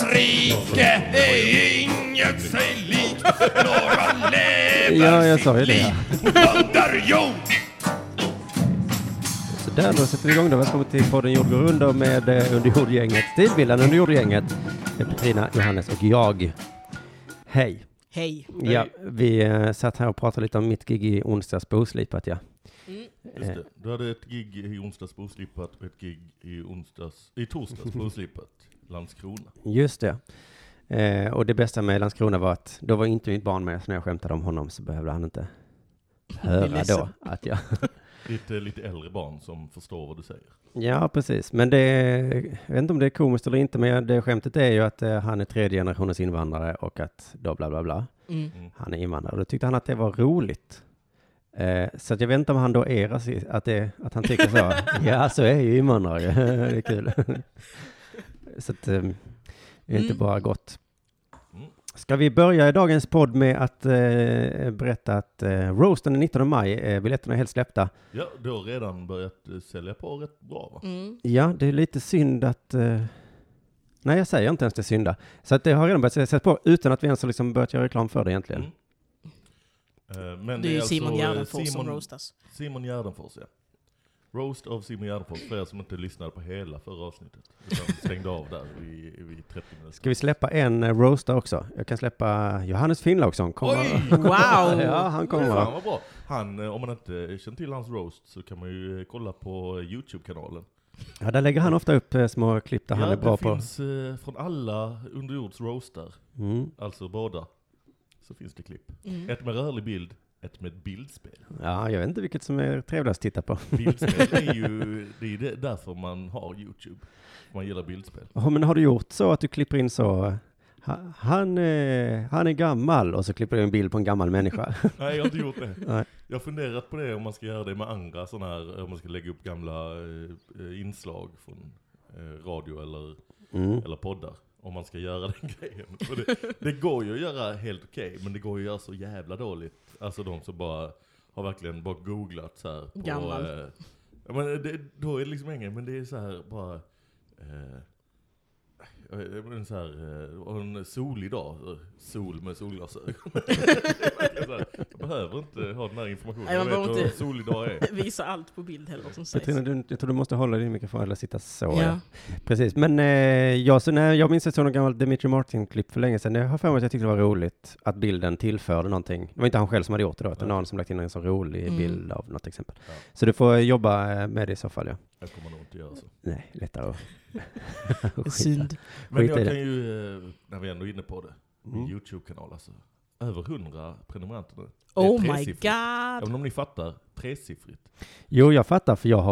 rike är inget sig likt. Några lever sitt liv under jord. Så där, då sätter vi igång då. Välkommen till podden Jord går under med underjordgänget. Stilbilden underjordgänget. Petrina, Johannes och jag. Hej. Hej. Ja, vi satt här och pratade lite om mitt gig i onsdags på Oslipat, ja. Just det. Du hade ett gig i onsdags på Oslipat och ett gig i torsdags på Oslipat, Landskrona. Just det. Och det bästa med Landskrona var att då var inte mitt barn med, så när jag skämtade om honom så behövde han inte höra då att jag... Lite äldre barn som förstår vad du säger. Ja, precis. Men det, jag vet inte om det är komiskt eller inte, men det skämtet är ju att han är 3:e generationens invandrare och att då bla bla bla. Han är invandrare. Och då tyckte han att det var roligt. Så att jag vet inte om han då är rasist, att han tycker så. Ja, så är ju invandrare. Det är kul. Så att det är inte bara gott. Ska vi börja i dagens podd med att berätta att roasten den 19 maj, biljetterna är helt släppta. Ja, du har redan börjat sälja på rätt bra, va? Ja, det är lite synd att... Nej, jag säger inte ens det synda. Så att det har redan börjat säljas på utan att vi ens har liksom börjat göra reklam för det egentligen. Men det är ju alltså Simon Gärdenfors som roastas. Simon Gärdenfors, ja. Roast av Simon Gärdenfors, för er som inte lyssnade på hela förra avsnittet. Utan stängde av där vid 30 minuter. Ska vi släppa en roaster också? Jag kan släppa Johannes Finnlaugsson. Oj! Wow! Ja, han kommer. Fan vad bra. Om man inte känner till hans roast så kan man ju kolla på YouTube-kanalen. Ja, där lägger han ofta upp små klipp där han är bra på. Ja, det finns från alla underjords roastar. Alltså båda. Så finns det klipp. Ett med rörlig bild. Ett med bildspel. Ja, jag vet inte vilket som är trevligast att titta på. Bildspel är ju det är därför man har YouTube. Man gillar bildspel. Men har du gjort så att du klipper in så... Han är gammal och så klipper du en bild på en gammal människa? Nej, jag har inte gjort det. Nej. Jag har funderat på det om man ska göra det med andra sådana här, om man ska lägga upp gamla inslag från radio eller poddar. Om man ska göra den grejen. För det går ju att göra helt okej, men det går ju att göra så jävla dåligt. Alltså de som bara har verkligen bara googlat så här på... Gammal. Men då är det liksom ingen, men det är så här bara... så här, en solig dag, sol med solglasögon. Jag behöver inte ha den här informationen. Nej, jag vet vad en solig dag är. Visa allt på bild heller som sägs. Petrina, jag tror du måste hålla din mikrofon eller sitta så. Ja. Precis, men jag minns ett sådant gammalt Dimitri Martin-klipp för länge sedan. Jag har för mig att jag tyckte det var roligt att bilden tillförde någonting. Det var inte han själv som hade gjort det då, utan någon som lagt in en så rolig bild av något exempel. Ja. Så du får jobba med det i så fall, ja. Jag kommer nog inte göra så. Nej, lättare att synd. Men jag kan ju, när vi ändå är inne på det, min YouTube-kanal, alltså, över 100 prenumeranter nu. Oh my god! Även om ni fattar, tresiffrigt. Jo, jag fattar, för jag har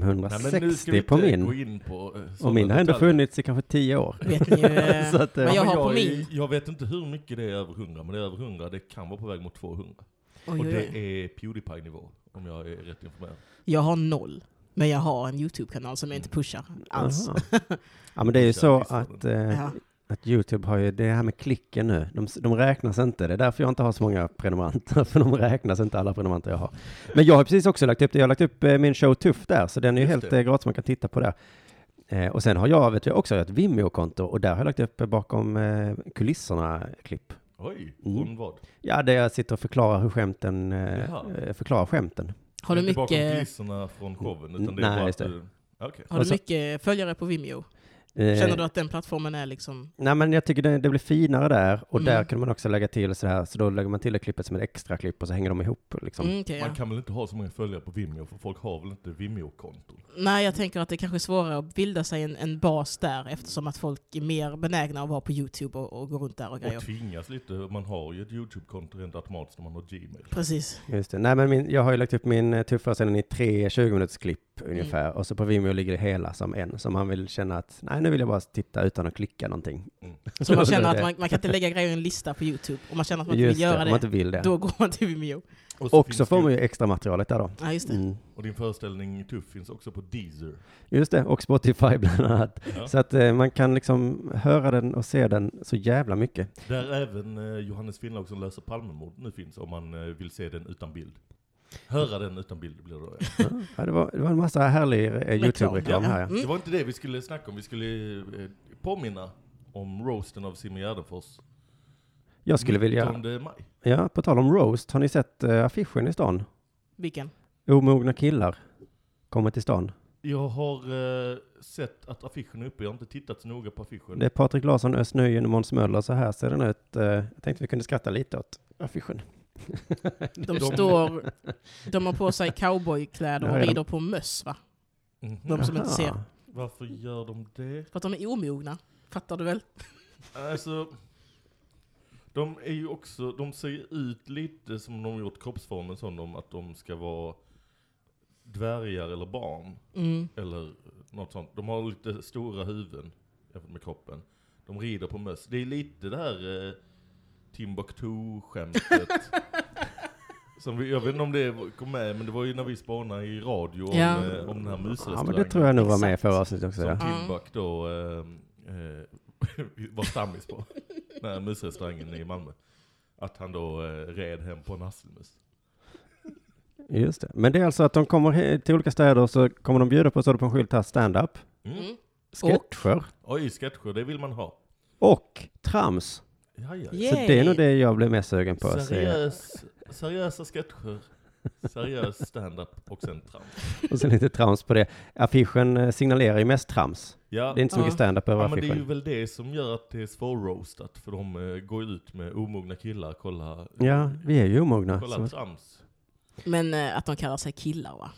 560 på min. Gå in på, och min har ändå funnits i kanske 10 år. Vet ni ju, så att, vad jag har på min. Jag vet inte hur mycket det är över 100, men det är över 100. Det kan vara på väg mot 200. Oj, och det är PewDiePie-nivå, om jag är rätt informerad. Jag har 0. Men jag har en YouTube-kanal som jag inte pushar alls. Ja, men det är ju så att YouTube har ju det här med klicken nu. De räknas inte. Det är därför jag inte har så många prenumeranter. För de räknas inte alla prenumeranter jag har. Men jag har precis också lagt upp det. Jag har lagt upp min show Tuff där. Så den är ju helt gratis. Man kan titta på det. Och sen har jag också ett Vimeo-konto. Och där har jag lagt upp bakom kulisserna klipp. Oj, från vad? Ja, där jag sitter och förklarar hur skämten... förklarar skämten. Har du mycket... bakom kulisserna från showen, utan det är bara att du... Okay. Har du mycket följare på Vimeo? Känner du att den plattformen är liksom... Nej, men jag tycker det blir finare där. Och där kan man också lägga till så här. Så då lägger man till det klippet som ett extra klipp och så hänger de ihop. Liksom. Okay, man kan väl inte ha så många följare på Vimeo, för folk har väl inte Vimeo-konton? Nej, jag tänker att det kanske är svårare att bilda sig en bas där, eftersom att folk är mer benägna att vara på YouTube och gå runt där och grejer. Och tvingas lite. Man har ju ett YouTube-konto rent automatiskt när man har Gmail. Precis. Just det. Nej, men jag har ju lagt upp min tuffa scenen i 3 20-minuters klipp ungefär. Och så på Vimeo ligger det hela som en. Så man vill känna att, nej, nu vill jag bara titta utan att klicka någonting. Så man känner att man kan inte lägga grejer i en lista på YouTube. Och man känner att man inte vill göra man inte vill det. Då går man till Vimeo. Och så får man ju extra materialet där då. Ja, just det. Och din föreställning Tuff finns också på Deezer. Just det, och Spotify bland annat. Ja. Så att man kan liksom höra den och se den så jävla mycket. Där även Johannes Finnlaugsson läser Palmemord nu finns, om man vill se den utan bild. Höra den utan bild blir det då. Ja, det var en massa härlig YouTube-reklam här. Ja. Det var inte det vi skulle snacka om. Vi skulle påminna om roasten av Simon Gärdenfors. Jag skulle vilja... 19 maj. Ja, på tal om roast. Har ni sett affischen i stan? Vilken? Omogna killar kommer till stan. Jag har sett att affischen är uppe. Jag har inte tittat så noga på affischen. Det är Patrik Larsson, Özz Nujen och Måns Möller. Så här ser den ut. Jag tänkte vi kunde skratta lite åt affischen. De har på sig cowboykläder och rider på möss, va? De som inte ser. Varför gör de det? För att de är omogna. Fattar du väl? Alltså, de är ju också, de ser ut lite som de har gjort kroppsformen sån att de ska vara dvärgar eller barn. Eller något sånt. De har lite stora huvuden jämfört med kroppen. De rider på möss. Det är lite det här Timbuktu-skämtet. Jag vet inte om det kom med, men det var ju när vi spanade i radio om den här musrestaurangen. Ja, men det tror jag nog var med för avsnitt också. Som Timbuk då var stammis på. Den här musrestaurangen i Malmö. Att han då red hem på en hasselmus. Just det. Men det är alltså att de kommer till olika städer och så kommer de bjuda på så på en skylt här stand-up. Sketcher. Oj, sketcher, det vill man ha. Och trams. Jaja. Så det är nog det jag blev mest sugen på. Seriösa sketcher. Seriös stand-up och sen trams. Och sen lite trams på det. Affischen signalerar ju mest trams. Ja. Det är inte så mycket stand-up över affischen. Men det är ju väl det som gör att det är svårroastat. För de går ut med omogna killar. Kolla. Ja, vi är ju omogna. Kolla trams. Men att de kallar sig killar, va?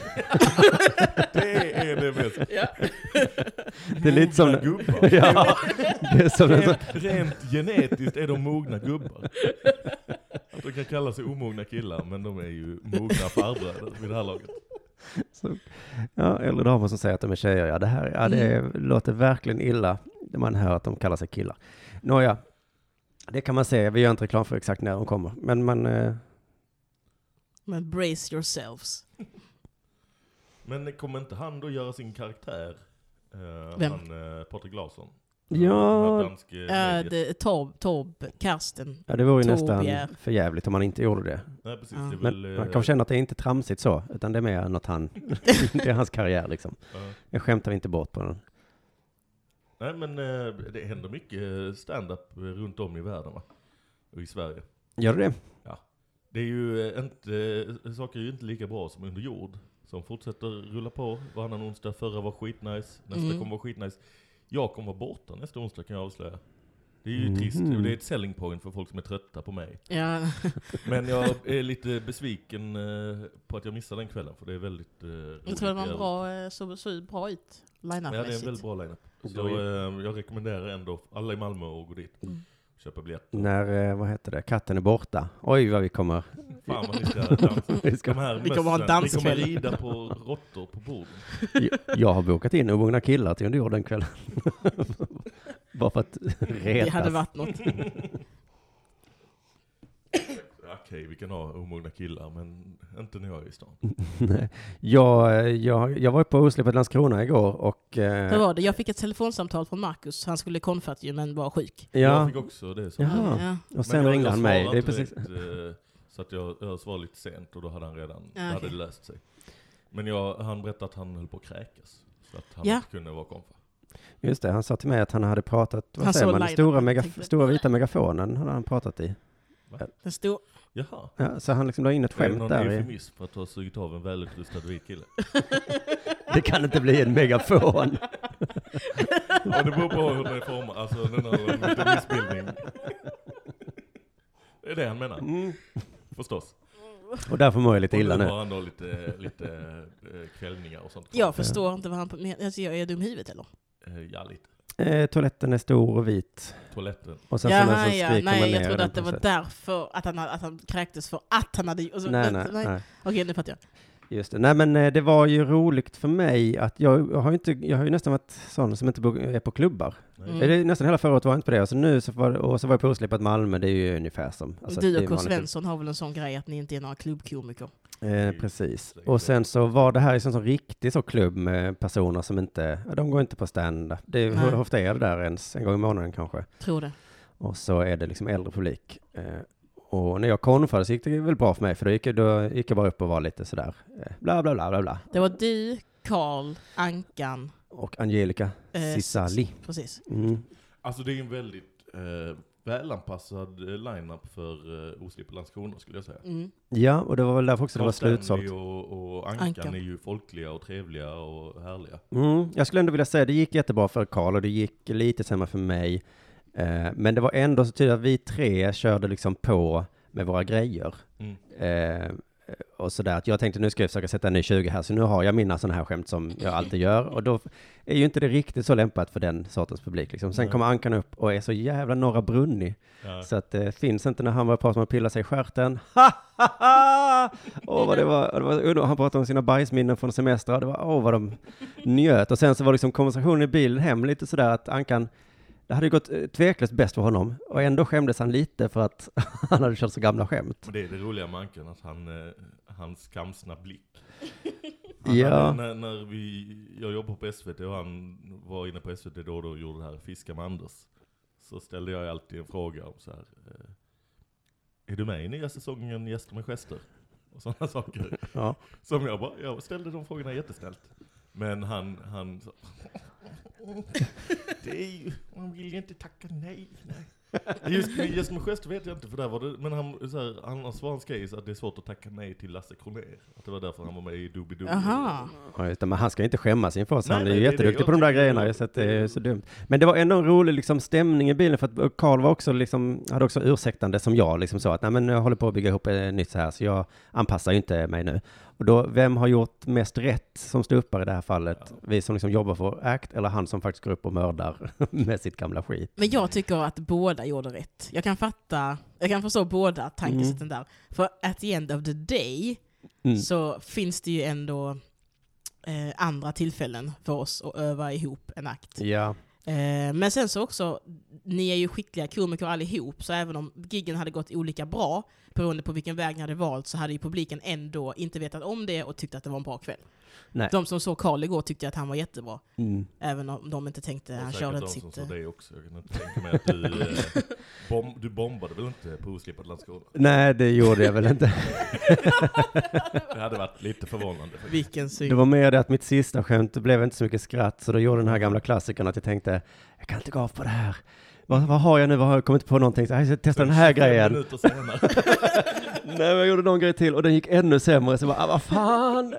Det är det bästa. Ja. Det är lite som... gubbar. Ja, det är som rent genetiskt är de mogna gubbar. Att de kan kalla sig omogna killar, men de är ju mogna farbröder vid det här laget. Så, ja, eller damer som säger att de är tjejer. Ja, det låter verkligen illa när man hör att de kallar sig killar. Nåja, det kan man säga. Vi gör inte reklam för exakt när de kommer. Men brace yourselves. Men kommer inte han då göra sin karaktär? Vem? Patrik Larsson. Ja, det Torb, Karsten. ja, det vore ju Torbjer. nästan för jävligt om man inte gjorde det. Nej, precis. Ja. Det är Men väl, man kan känna att det är inte tramsigt så, utan det är mer något det är hans karriär liksom. Jag skämtar inte bort på den. Nej, men det händer mycket stand-up runt om i världen, va? Och i Sverige. Gör det? Ja. Det är ju inte, saker är ju inte lika bra som under jord. Som fortsätter rulla på. Varannan onsdag, förra var skitnice. Nästa kommer vara skitnice. Jag kommer vara borta nästa onsdag, kan jag avslöja. Det är ju trist. Det är ett selling point för folk som är trötta på mig. Ja. Men jag är lite besviken på att jag missade den kvällen. För det är väldigt roligt. Jag tror det var en bra, såg bra ut. Line-up-mässigt. Ja, det är en väldigt bra line-up. Så jag rekommenderar ändå alla i Malmö att gå dit. Köpa biljett. När, katten är borta. Oj, vad vi kommer... Fan vad ni ska dansa. Vi kommer ha danskväll. Vi kommer rida på råttor på borden. Jag har bokat in omogna killar till under jord den kvällen. Bara för att retas. Det hade varit något. Okej, vi kan ha omogna killar, men inte när jag är i stan. Nej. Jag var på osläppet Landskrona igår och... Det var det. Jag fick ett telefonsamtal från Marcus. Han skulle konfat ju, men var sjuk. Ja. Jag fick också det. Jaha. Och sen ringde han mig. Det är precis... Så att jag svarade lite sent och då hade han redan hade det löst sig. Men han berättade att han höll på att kräkas. Så att han inte kunde vara konfa. Just det, han sa till mig att han hade pratat... Vad säger man? Stora vita megafonen hade han pratat i. Den stor... Jaha. Ja, så han liksom la in ett skämt där. Det är någon eufemism för att ha sugit av en välutrustad vit kille. Det kan inte bli en megafon. Ja, det beror på hur den är formad. Alltså den har lite missbildning. Det är det han menar. Förstås. Och därför mår jag lite illa nu. Och har han då lite kvällningar och sånt. Jag förstår inte vad han... Alltså, jag är dum i huvudet, eller? Ja, lite. Toaletten är stor och vit. Toaletten. Och sen nej, jag trodde att det var därför att han kräktes för att han hade... Alltså, nej. Okej, nu fattar jag. Just det. Nej, men det var ju roligt för mig att jag har ju nästan varit sån som inte är på klubbar. Det är nästan hela förra året var jag inte på det. Alltså nu så var jag på osläppat Malmö, det är ju ungefär som... Alltså, du och K. Svensson har väl en sån grej att ni inte är några klubbkomiker. Precis. Och sen så var det här en sån riktig så klubb med personer som inte... De går inte på stand. Hur ofta är det där ens? En gång i månaden kanske. Tror det. Och så är det liksom äldre publik. Och när jag konfade så gick det väl bra för mig. För då gick jag bara upp och var lite sådär. Bla bla bla bla bla. Det var du, Karl, Ankan. Och Angelica Cissali. Precis. Mm. Alltså det är en väldigt välanpassad line-up för Oslipp Landskrona skulle jag säga. Ja, och det var väl därför också det var slutsålt. Och Ankan är ju folkliga och trevliga och härliga. Jag skulle ändå vilja säga det gick jättebra för Carl och det gick lite sämre för mig. Men det var ändå så tydligt att vi 3 körde liksom på med våra grejer. Och sådär, att jag tänkte nu ska jag försöka sätta en ny 20 här, så nu har jag mina sådana här skämt som jag alltid gör, och då är ju inte det riktigt så lämpat för den sortens publik liksom. Sen kommer Ankan upp och är så jävla Norra Brunnig, så att det finns inte när han var på som att pilla sig i stjärten. Vad det var, han pratade om sina bajsminnen från semester, det var vad de njöt, och sen så var liksom konversationen i bilen hem lite sådär att Ankan, det hade gått tveklöst bäst för honom. Och ändå skämdes han lite för att han hade kört så gamla skämt. Men det är det roliga med Ankan, att hans skamsna blick. När jag jobbade på SVT och han var inne på SVT då och gjorde det här Fiska med Anders. Så ställde jag alltid en fråga om så här. Är du med i nya säsongen Gäster med gester? Och sådana saker. Ja. Som jag ställde de frågorna jättesnällt. Men han så, det är ju, man vill ju inte tacka nej. Just med gest vet jag inte, för där var det, men han svarade skejs att det är svårt att tacka nej till Lasse Kronér. Att det var därför han var med i Doobie-Doo. Aha. Ja, just det, men han ska inte skämmas inför oss. Han är ju jätteduktig på de där grejerna, så att det är så dumt. Men det var ändå en rolig liksom stämning i bilen, för att Carl var också liksom, hade också ursäktande som jag liksom sa att nej, men jag håller på att bygga ihop ett nytt så här, så jag anpassar ju inte mig nu. Och då, vem har gjort mest rätt som ståuppare i det här fallet? Ja. Vi som liksom jobbar för ACT, eller han som faktiskt går upp och mördar med sitt gamla skit? Men jag tycker att båda gjorde rätt. Jag kan förstå båda tankesätten där. För at the end of the day så finns det ju ändå andra tillfällen för oss att öva ihop en akt. Ja. Men sen så också, ni är ju skickliga komiker allihop, så även om giggen hade gått olika bra beroende på vilken väg ni hade valt, så hade ju publiken ändå inte vetat om det och tyckte att det var en bra kväll. Nej. De som såg Carl igår tyckte att han var jättebra. Även om de inte tänkte han körde inte sitt... Som det också. Jag kan inte tänka mig att du bombade väl inte på Oslipp Landskrona? Nej, det gjorde jag väl inte. Det hade varit lite förvånande. Vilken syn. Det var mer det att mitt sista skämt blev inte så mycket skratt, så då gjorde den här gamla klassikern att jag tänkte, jag kan inte gå av på det här. Vad har jag nu? Vad har jag kommit på någonting? Så jag ska testa den här grejen. Nej, men jag gjorde någon grej till och den gick ännu sämre. Så jag bara, vad fan?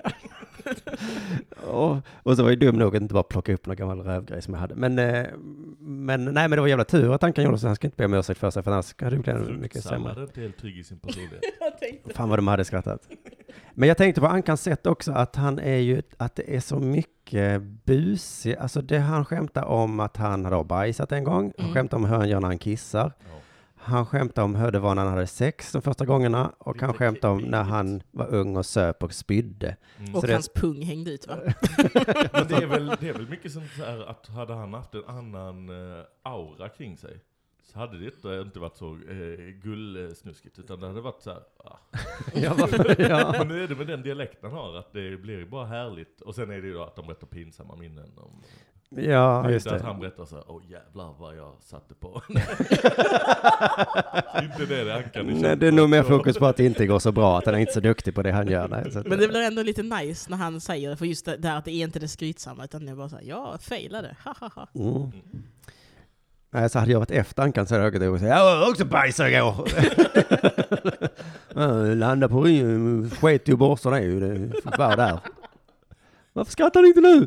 och så var jag dum nog att inte bara plocka upp någon gammal rövgrej som jag hade. Men det var jävla tur att han kan göra så. Han ska inte be om ursäkt för sig, för annars hade det blivit mycket sämre. Han är inte helt trygg i sin personlighet. Fan vad de hade skrattat. Men jag tänkte på Ankans sätt också, att han är ju, att det är så mycket busig. Alltså det han skämtar om att han hade bajsat en gång. Han skämtar om hur han gör när han kissar. Ja. Han skämtar om hur det var när han hade sex de första gångarna. Och han skämtar om när han var ung och söp och spydde. Och hans pung hängde ut, va? Men det är väl mycket sånt så här att hade han haft en annan aura kring sig, så hade det inte varit så gullsnuskigt, utan det hade varit så här... Ja. Men nu är det med den dialekten han har, att det blir bara härligt. Och sen är det ju då att de berättar pinsamma minnen om... Ja, just det. Att han berättar så här, jävlar vad jag satte på. Inte det Ankan. Nej, det är nog mer fokus på att det inte går så bra, att han är inte så duktig på det han gör. Nej, så att... Men det blir ändå lite nice när han säger det, för just det där att det är inte det skrytsamma, utan det är bara så här, jag failade, hahaha. Nej, så hade jag varit efter Ankan så hade jag sagt, jag var också bajsar igår. Landa på sket ju borstarna ju, det fick vara där. Varför skrattar du inte nu?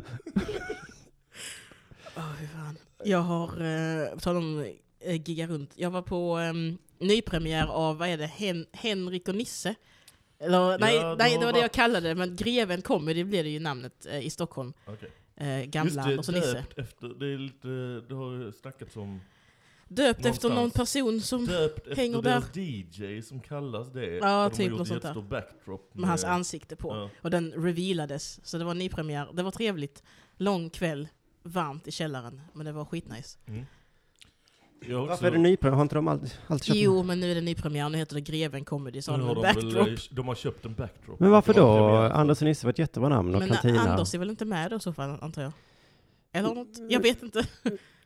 Fan. Jag har talat om gigga runt. Jag var på nypremiär av, vad är det, Henrik och Nisse. Eller, nej, det var det jag kallade det, men Greven Comedy blev det ju namnet i Stockholm. Okay. Gamla Anders och Nisse. Det är lite, det har snackats om... Döpt efter någon person som hänger där. Döpt DJ som kallas det. Ja, typ något sånt där. Backdrop med hans ansikte på. Ja. Och den revealades. Så det var nypremiär. Det var trevligt. Lång kväll. Varmt i källaren. Men det var skitnice. Varför är det nypremiär? Har inte de alltid köpt? Jo, men nu är det nypremiär. Nu heter det Greven Comedy. Så har backdrop. De har köpt en backdrop. Men varför då? Anders och Nisse var ett jättebra namn. Och men Cantina. Anders är väl inte med då så fall, antar jag? Eller något? Jag vet inte.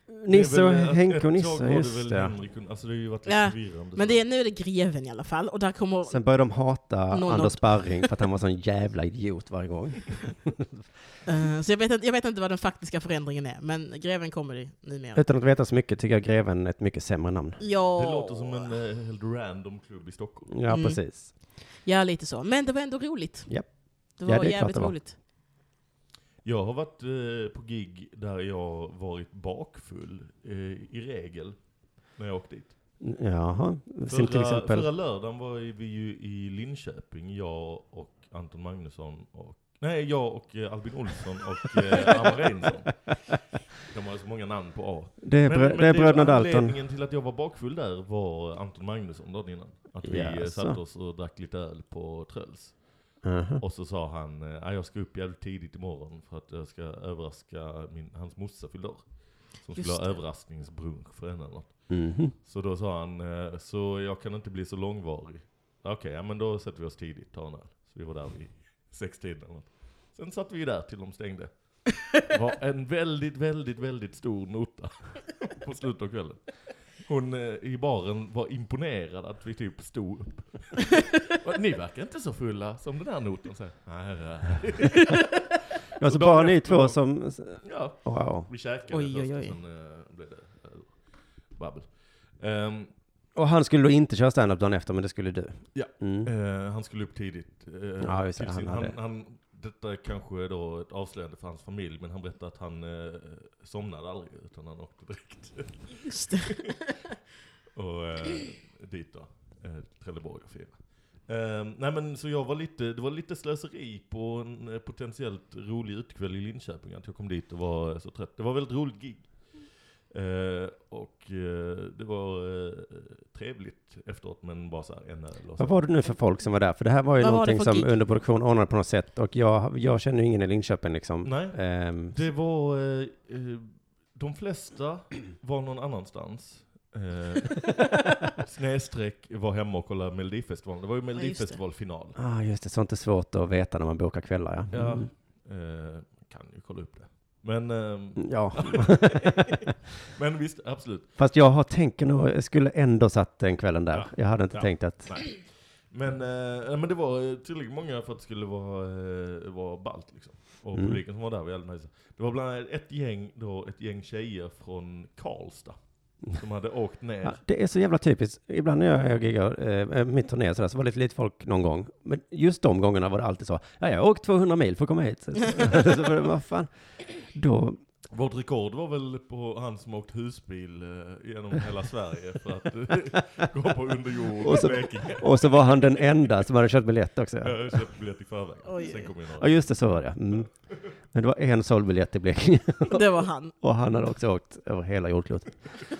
Nisse och Henke och Nisse, just det. Alltså det har ju varit lite förvirrande. Men nu är det greven i alla fall. Och där kommer sen började de hata Anders Sparring för att han var sån jävla idiot varje gång. Så jag vet inte vad den faktiska förändringen är, men greven kommer det numera. Utan att veta så mycket tycker jag greven är ett mycket sämre namn. Ja. Det låter som en helt random klubb i Stockholm. Ja, precis. Ja, lite så. Men det var ändå roligt. Yep. Det var jävligt roligt. Jag har varit på gig där jag varit bakfull i regel när jag åkte dit. Jaha. Förra lördagen var vi ju i Linköping, jag och Anton Magnusson jag och Albin Olsson och Anna Reinsson. De har så många namn på A. Det är bröderna Dalton. Anledningen till att jag var bakfull där var Anton Magnusson dagen innan. Att vi satt oss och drack lite öl på Tröls. Och så sa han, jag ska upp jävligt tidigt imorgon för att jag ska överraska hans morsa fyllde år. Som skulle ha överraskningsbrunch för henne eller något. Så då sa han, så jag kan inte bli så långvarig. Okej, men då sätter vi oss tidigt, tar en öl. Så vi var där vid 6-tiden eller något. Sen satt vi där till de stängde. Det var en väldigt, väldigt, väldigt stor nota på slutet av kvällen. Hon i baren var imponerad att vi typ stod upp. Ni verkar inte så fulla som den här noten. Så alltså bara ni två som... Ja, wow. Vi käkade först och sen blev det babbel. Och han skulle då inte köra stand-up dagen efter, men det skulle du? Ja, han skulle upp tidigt. Ja, just det, detta är kanske då ett avslöjande för hans familj, men han berättade att han somnade aldrig, utan han åkte direkt. Just det. Och dit då, Trelleborg och fira. Nej men så det var lite slöseri på en potentiellt rolig utkväll i Linköping, att jag kom dit och var så trött. Det var väldigt roligt gig. Och det var trevligt efteråt, men bara så här en öl. Vad var det nu för folk som var där? För det här var ju någonting som under produktion ordnade på något sätt. Och jag känner ju ingen i Linköping liksom. Nej, det var de flesta var någon annanstans. Snedsträck var hemma och kollade Melodifestivalen. Det var ju Melodifestivalfinal. Just det. Sånt är svårt att veta när man bokar kvällar, ja. Ja, kan ju kolla upp det. Men ja. Men visst, absolut. Fast jag skulle ändå satt den kvällen där. Jag hade inte tänkt att... Nej. Men det var tillräckligt många för att det skulle vara ballt liksom. Och publiken som var där var jävligt nice. Det var bland annat ett gäng tjejer från Karlstad som hade åkt ner. Ja, det är så jävla typiskt. Ibland när jag giggar mitt turné så var det lite folk någon gång. Men just de gångerna var det alltid så. Ja, jag har åkt 200 mil för att komma hit. Så vad fan. Då... Vårt rekord var väl på han som åkt husbil genom hela Sverige för att gå på underjord och så var han den enda som hade köpt biljett också. Ja. Jag köpte biljett i förväg. Sen kom ja, just det, så var det. Men det var en sålbiljett i Blekinge. Det var han. Och han hade också åkt över hela jordklotet.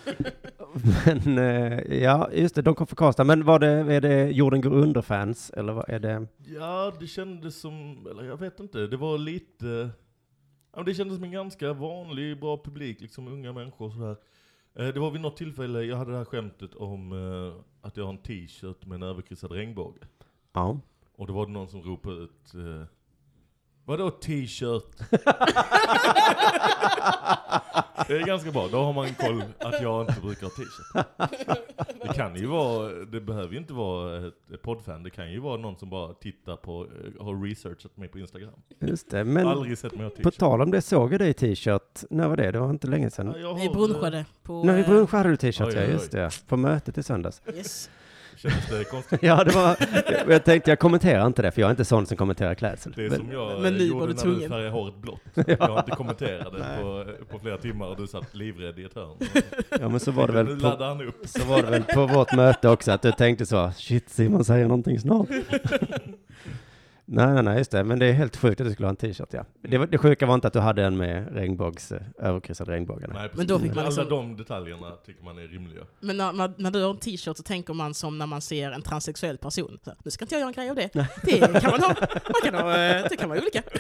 Men ja, just det, de kom för Karlstad. Men är det Jorden går under fans? Eller vad är det? Ja, det kändes som, eller jag vet inte, det var lite... Ja, det kändes som en ganska vanlig, bra publik, liksom unga människor och sådär. Det var vid något tillfälle, jag hade det här skämtet om att jag har en t-shirt med en överkryssad regnbåge. Ja. Och då var det någon som ropade ut, vadå t-shirt? Det är ganska bra, då har man koll att jag inte brukar ha t-shirt. Det kan ju vara, det behöver ju inte vara ett poddfan, det kan ju vara någon som bara tittar på, har researchat mig på Instagram. Just det, men aldrig sett mig ha t-shirt. På tal om det, såg jag dig i t-shirt, när var det? Det var inte länge sedan. Ja, vi brunchade på... Nej, vi brunchade du t-shirt, ja, just det. På mötet i söndags. Yes. Kändes det konstigt? Ja, det var... Jag tänkte, jag kommenterar inte det, för jag är inte sån som kommenterar klädsel. Det är som jag men gjorde när du färgade håret blått. Jag inte kommenterade på flera timmar och du satt livrädd i ett hörn. Ja, men så var det väl nu laddade han upp. Så var det väl på vårt möte också, att du tänkte så, shit, Simon säger någonting snart. Nej, just det. Men det är helt sjukt att du skulle ha en t-shirt, ja. Det sjuka var inte att du hade en med överkryssad regnbåge. Nej, men då fick man liksom... Alla de detaljerna tycker man är rimliga. Men när du har en t-shirt så tänker man som när man ser en transsexuell person. Så, nu ska inte jag göra en grej av det. Det kan man ha. Det kan vara olika.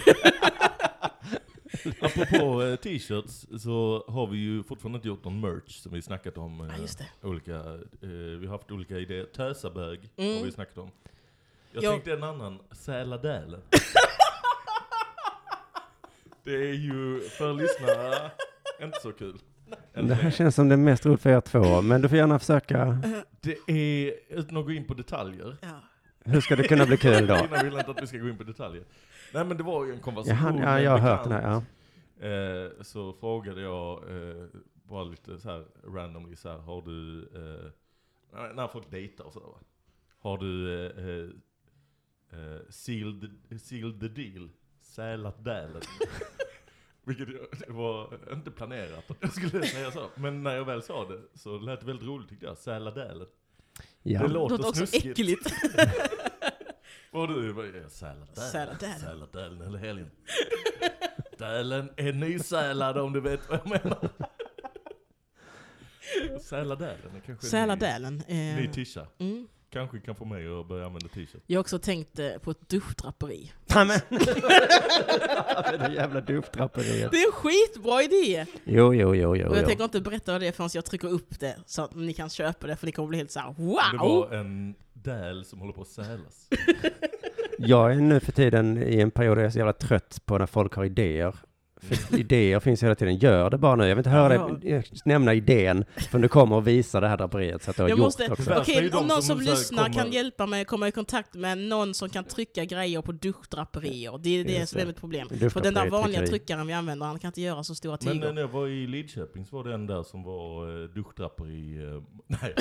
Apropå t-shirts så har vi ju fortfarande inte gjort någon merch som vi snackat om. Olika, vi har haft olika idéer. Tösabög har vi snackat om. Jag tänkte en annan, Säladälen. Det är ju för lyssnare inte så kul. Det här känns som det mest roligt för er två, men du får gärna försöka. Det är, utan att gå in på detaljer. Ja. Hur ska det kunna bli kul då? Jag vill inte att vi ska gå in på detaljer. Nej, men det var ju en konversation. Ja, jag har hört den här, ja. Så frågade jag bara lite så här randomly så här, har du när folk dejtar och så där, har du sealed the deal, sälat dälen? Vilket det var inte planerat att jag skulle säga så. Men när jag väl sa det så lät det väldigt roligt, tyckte jag. Säla dälen. Ja. Det låter också snuskigt. äckligt. Vad du? Säla dälen eller helgen. Dälen är nysälad, om du vet vad jag menar. Säla dälen är kanske Säla dälen. Ny tisha. Kanske kan få mig att börja använda t-shirt. Jag har också tänkt på ett duschdraperi. Amen. Det jävla duschdraperiet. Det är en skitbra idé! Jo. Och jag tänker inte berätta det förrän jag trycker upp det så att ni kan köpa det, för ni kommer bli helt så här: wow! Det var en däl som håller på att sälas. Jag är nu för tiden i en period där jag är så jävla trött på när folk har idéer. För idéer finns hela tiden. Gör det bara nu. Jag vill inte höra dig nämna idén, för du kommer och visa det här draperiet så att du har gjort det också. Okej, om någon som lyssnar kan hjälpa mig komma i kontakt med någon som kan trycka grejer på duschdraperier. Det är det som är mitt problem. För den där vanliga tryckaren vi använder, han kan inte göra så stora tigor. Men när jag var i Lidköping så var det en där som var duschdraperi. Nej.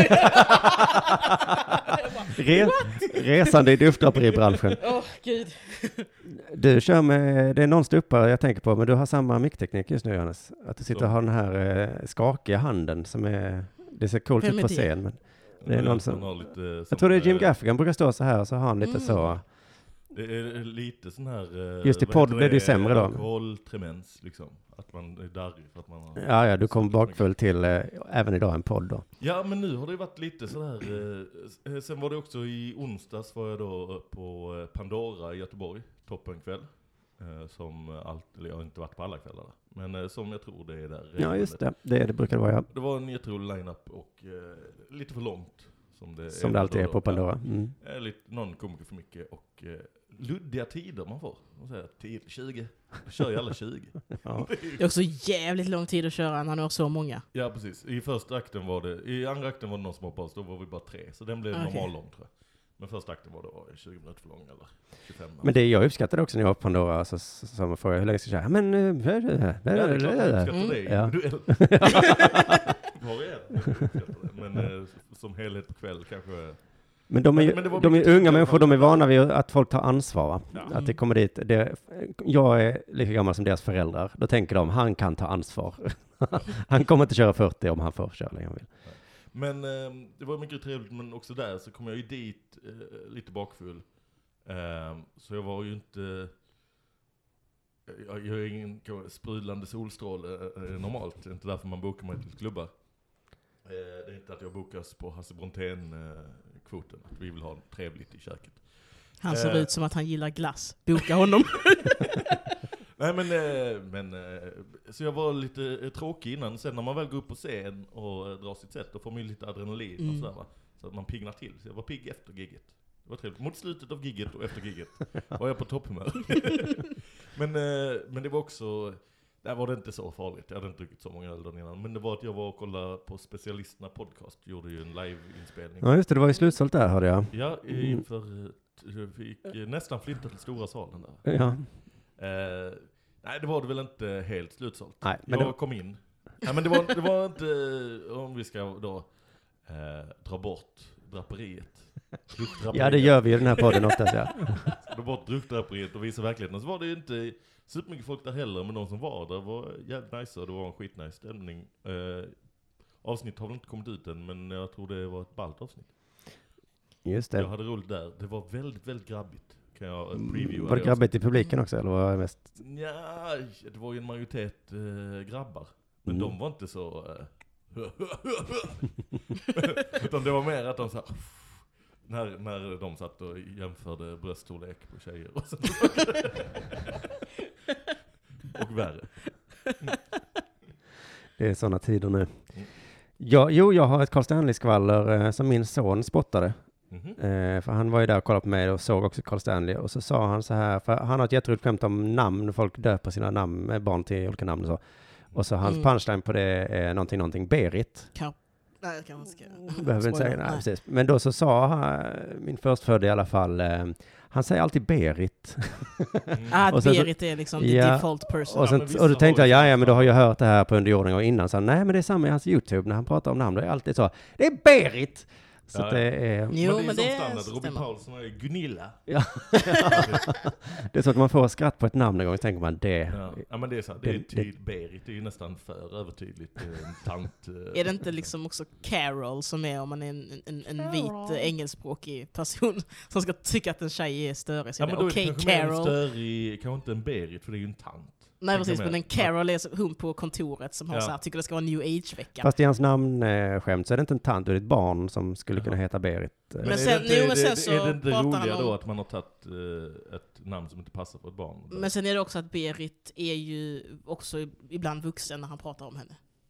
Resande i duschdraperibranschen. Gud. Du kör med, det är någon stuppare jag tänker på, men du har samma mickteknik just nu, Johannes. Att du sitter och har den här skakiga handen som är, det ser coolt ut på scen. Men det är någon som, jag tror det är Jim Gaffigan brukar stå så här och så har han lite så. Det är lite sån här... Just i podd blir det ju sämre då. Alkoholtremens, liksom. Att man är darrig för att man har... Ja, du kom bakfull till även idag en podd då. Ja, men nu har det varit lite sådär... sen var det också i onsdags var jag då på Pandora i Göteborg, toppenkväll. Som alltid, jag har inte varit på alla kvällar, men som jag tror det är där. Ja, just det. Det brukar det vara, ja. Det var en jätterolig line-up och lite för långt. Som det alltid är på Pandora. Någon komiker för mycket och luddiga tider man får. Man säger 10-20. Då kör ju alla 20. Ja. Det är också jävligt lång tid att köra när du har så många. Ja, precis. I första akten var det, i andra akten var det någon som hoppade, då var vi bara 3. Så den blev normal lång, tror jag. Men första akten var det 20 minuter för lång eller 25. Men det jag uppskattade också när jag var på Pandora, så man frågade hur länge ska jag köra. Men men som helhet på kväll kanske. Men de är unga människor, de är vana vid att folk tar ansvar, va? Ja. Att det kommer dit. Jag är lika gammal som deras föräldrar. Då tänker de, han kan ta ansvar. Han kommer inte köra 40 om han får köra längre han vill. Men det var mycket trevligt, men också där så kom jag ju dit lite bakfull. Så jag var ju inte... Jag är ingen sprudlande solstråle normalt. Det är inte därför man bokar mig till klubbar. Det är inte att jag bokas på Hasse Brontén-kvoten. Att vi vill ha trevligt i köket. Han ser ut som att han gillar glass. Boka honom. Nej, men så jag var lite tråkig innan. Sen när man väl går upp på scen och drar sitt sätt, då får man ju lite adrenalin och sådär, va? Så att man pignar till. Så jag var pigg efter gigget. Det var trevligt. Mot slutet av gigget och efter gigget var jag på topphumör. men det var också... Där var det inte så farligt. Jag hade inte druckit så många öl dagen innan. Men det var att jag var och kollade på Specialisterna podcast. Gjorde ju en live-inspelning. Ja, just det. Det var ju slutsålt där, hörde jag. Ja, inför... fick nästan flytta till stora salen där. Ja. Nej, det var det väl inte helt slutsålt. Nej, men jag kom in. Nej, men det var inte... Om vi ska då dra bort draperiet. Ja, det gör vi i den här podden oftast, ja. Dra bort druckdraperiet och visa verkligheten. Så var det ju inte supermycket folk där heller, men de som var där var jävligt nice och det var en skitnice stämning. Avsnitt har väl inte kommit ut än, men jag tror det var ett ballt avsnitt. Just det. Jag hade roligt där. Det var väldigt, väldigt grabbigt. Kan jag previewa. Var det grabbigt i publiken också, eller var det mest? Ja, det var ju en majoritet grabbar. Men de var inte så... utan det var mer att de sa... När de satt och jämförde bröststorlek på tjejer och så. Och värre. Det är sådana tider nu. Ja, jag har ett Carl Stanley-skvaller som min son spottade. För han var ju där och kollade på mig och såg också Carl Stanley. Och så sa han så här, för han har ett jätteroligt skämt om namn. Folk döper sina namn med barn till olika namn och så. Och så hans punchline på det är någonting Berit. Nej, det kan man ska. Behöver inte säga, nej, precis. Men då så sa min förstfödde i alla fall, han säger alltid Berit. Att Berit är liksom the default person. Och då tänkte jag, men då har jag hört det här på underjordning och innan. Så nej, men det är samma i hans YouTube när han pratar om namn. Det är alltid så, det är Berit! Så det är... Jo, men det är som standard. Robin Paulsson är Gunilla. Ja. Det är så att man får skratt på ett namn en gång, så tänker man det. Ja, men det är så. Det är Berit. Det är ju nästan för övertydligt. En tant. Är det inte liksom också Carol som är om man är en vit engelskspråkig person som ska tycka att en tjej är störig? Ja, men då är det kanske Carol. En störig, kanske inte en Berit, för det är ju en tant. Nej, precis, men en Carol är hon på kontoret som har så här, tycker det ska vara new age-vecka. Fast i hans namnskämt så är det inte en tant, det är ett barn som skulle kunna heta Berit. Men sen, är det inte roliga då att man har tagit ett namn som inte passar för ett barn? Men sen är det också att Berit är ju också ibland vuxen när han pratar om henne.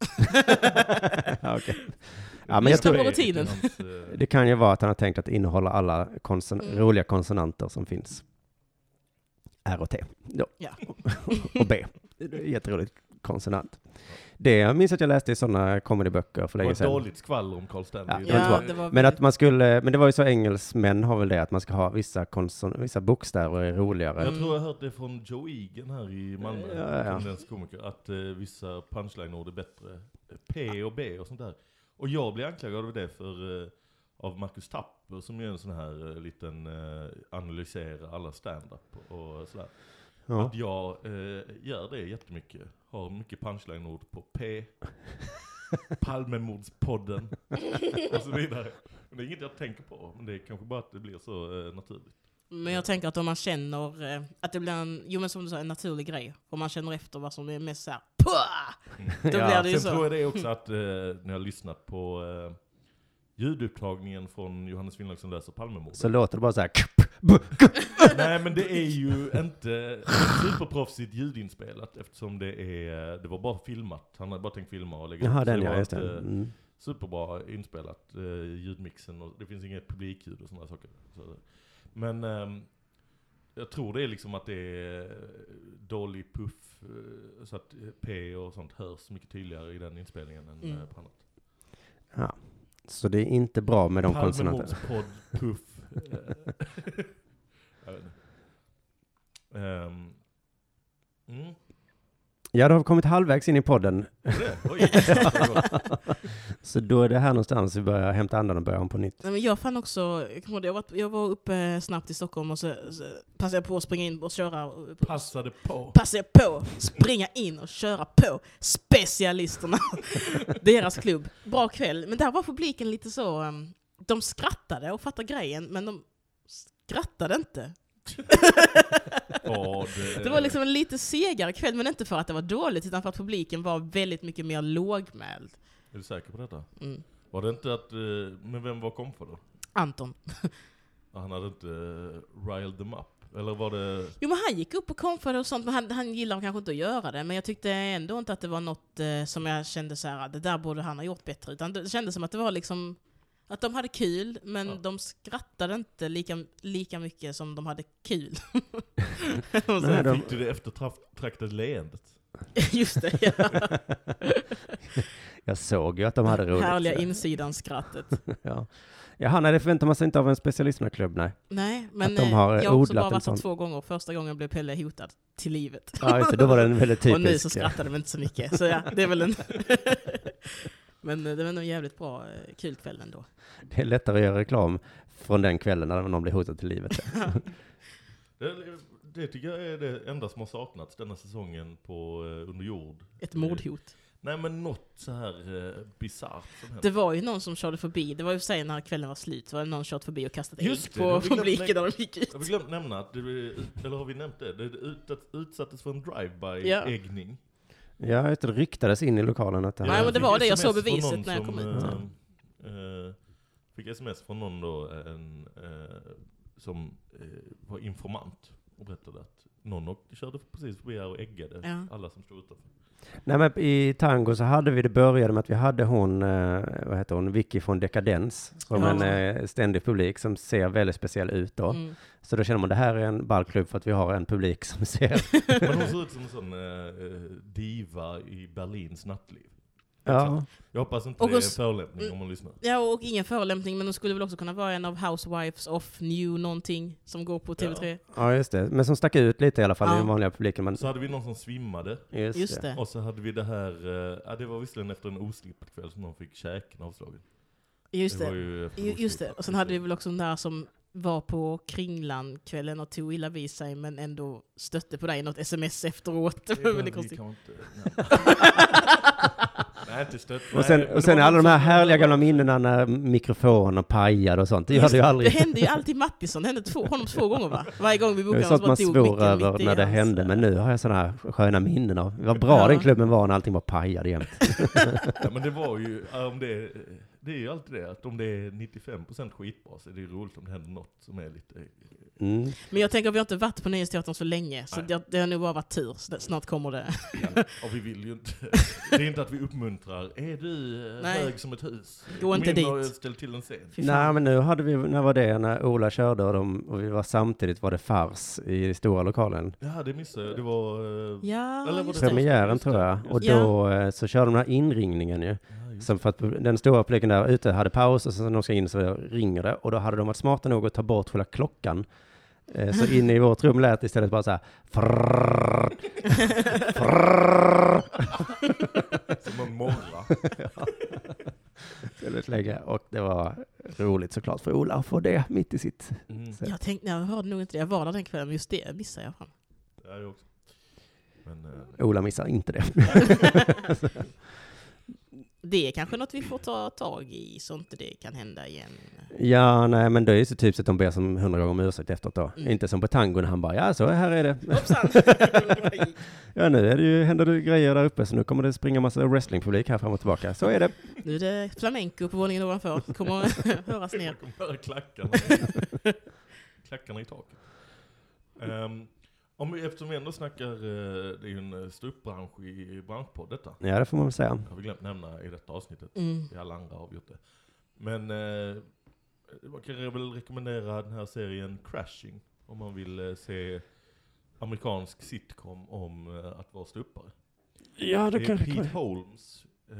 Okay. Ja, men jag tror det kan ju vara att han har tänkt att innehålla alla roliga konsonanter som finns. R och T. Ja. Och B. Jätteroligt konsonant. Det jag minns att jag läste i sådana comedyböcker för länge sedan. Det var dåligt skvaller om Carl Stanley. Men det var ju så engelsmän har väl det att man ska ha vissa bokstäver är roligare. Jag tror jag hört det från Joe Egan här i Malmö, från komiker, att vissa punchline-ord är bättre. P och B och sånt där. Och jag blir anklagad av det av Marcus Tapper som gör en sån här liten analyserar alla stand-up och sådär. Ja. Att jag gör det jättemycket. Har mycket punchline-ord på P. Palmemordspodden. Och så vidare. Men det är inget jag tänker på. Men det är kanske bara att det blir så naturligt. Men jag tänker att om man känner att det blir men som du sa, en naturlig grej. Om man känner efter vad som är mest så här, då blir det ju så. Sen tror jag det också att när jag har lyssnat på ljudupptagningen från Johannes Finnlaug som läser Palmemordet. Så låter det bara så här. Nej, men det är ju inte superproffsigt ljudinspelat eftersom det var bara filmat. Han hade bara tänkt filma och lägga ut. Just det. Superbra inspelat ljudmixen och det finns inget publikljud och sådana saker. Men jag tror det är liksom att det är dålig puff så att P och sånt hörs mycket tydligare i den inspelningen än på annat. Ja. Så det är inte bra med de konsonanterna. Palmemordspodd, puff. Jag vet inte. Ja, det har kommit halvvägs in i podden. Oj. Så då är det här någonstans vi börjar hämta andan och börja om på nytt. Men jag fann också, jag var uppe snabbt i Stockholm och så passade jag på att springa in och köra. Passade på, springa in och köra på specialisterna. Deras klubb. Bra kväll. Men där var publiken lite så, de skrattade och fattade grejen, men de skrattade inte. Det var liksom en lite segare kväll, men inte för att det var dåligt utan för att publiken var väldigt mycket mer lågmäld. Är du säker på detta? Var det inte att, men vem var kom för då? Anton. Han hade inte riled them up? Eller var det... Jo, men han gick upp och kom för det och sånt, men han gillar kanske inte att göra det, men jag tyckte ändå inte att det var något som jag kände så här, det där borde han ha gjort bättre, utan det kändes som att det var liksom att de hade kul, men de skrattade inte lika mycket som de hade kul. Nej, fick du det eftertraktade leendet? Just det, ja. Jag såg ju att de hade roligt. Härliga insidan-skrattet. Ja. Han hade förväntat man sig inte av en specialistklubb, nej. Nej, men jag har också bara varit 2 gånger. Första gången blev Pelle hotad till livet. Ja, just det, då var den väldigt typisk. Och nu så skrattade de inte så mycket. Så ja, det är väl en... Men det var nog jävligt bra, kul kväll ändå. Det är lättare att göra reklam från den kvällen när någon blir hotad till livet. Det tycker jag är det enda som har saknats denna säsongen på Under jord. Ett mordhot. Nej, men något så här bizarrt som hände. Det var ju någon som körde förbi. Det var ju sig när kvällen var slut. Så var det någon kört förbi och kastat ägg på publiken när de gick ut. Jag har glömt nämna att eller har vi nämnt det? Det utsattes för en drive-by-äggning. Ja, det ryktades in i lokalen. Att nej, men det var det. Jag såg beviset när jag kom ut. Fick sms från någon då som var informant och berättade att någon körde precis förbi här och äggade alla som stod utanför. Nej, men i Tango så hade vi, det började med att vi hade vad heter hon, Vicky från Dekadens, som en ständig publik som ser väldigt speciell ut då. Så då känner man, det här är en ballklubb för att vi har en publik som ser. Men hon ser ut som en sån diva i Berlins nattliv. Ja. Jag hoppas inte det är en förolämpning om man lyssnar. Ja, och ingen förolämpning, men hon skulle väl också kunna vara en av Housewives of New någonting som går på TV3. Ja, just det. Men som stack ut lite i alla fall i den vanliga publiken. Men... Så hade vi någon som svimmade. Just det. Och så hade vi det här, det var visserligen efter en oslipad kväll som någon fick käken avslagen. Just det. Och sen hade vi väl också den där som var på Kringland-kvällen och tog illa vid sig, men ändå stötte på dig något sms efteråt. Det var väldigt konstigt. Nej, inte stött. Och sen alla de här härliga gamla minnena när mikrofonen pajade och sånt. Det hade ju aldrig... Det hände ju alltid Mattisson. Det hände honom 2 gånger, va? Varje gång vi bokade så att man svor över när det hände. Men nu har jag sådana här sköna minnen av. Vad bra den klubben var när allting var pajade jämt. Ja, men det var ju, det är ju alltid det, att om det är 95% skitbra så är det ju roligt om det händer något som är lite... Men jag tänker att vi har inte varit på Nyhetsteatern så länge, så det har nog bara varit tur. Snart kommer det. Ja, och vi vill ju inte... Det är inte att vi uppmuntrar, är du hög som ett hus? Gå inte dit. Och ställ till en scen. Nej, men nu hade vi, när var det? När Ola körde och vi var samtidigt, var det fars i stora lokalen. Ja, det missade jag. Det var... eller var det premiären tror jag. Och då så körde de den här inringningen ju. Som för att den stora publiken där ute hade paus och så när de ska in så ringer det. Och då hade de varit smarta nog att ta bort själva klockan. Så inne i vårt rum lät istället bara så här frrrr, frrrr. Som en morra. Väldigt länge. Och det var roligt såklart för Ola att få det mitt i sitt. Jag tänkte, jag hörde nog inte det. Jag var där den kvällen, men just det missade jag. Ja, jag också. Men, Ola missar inte det. Det är kanske något vi får ta tag i så inte det kan hända igen. Ja, nej, men det är ju så typ att de ber som 100 gånger om ursäkt efteråt då. Inte som på Tango när han bara, ja så här är det. Ja, nu är det ju, händer det grejer där uppe så nu kommer det springa massa wrestlingpublik här fram och tillbaka. Så är det. Nu är det flamenco på våningen ovanför. Kommer höras ner. Jag kommer höra klackarna. Klackarna i taket. Eftersom vi ändå snackar, det är ju en ståuppbransch i branschpodd detta. Ja, det får man väl säga. Har vi glömt nämna i detta avsnittet. Vi alla andra har gjort det. Men man kan väl rekommendera den här serien Crashing om man vill se amerikansk sitcom om att vara ståuppare. Ja, det kan Pete Holmes.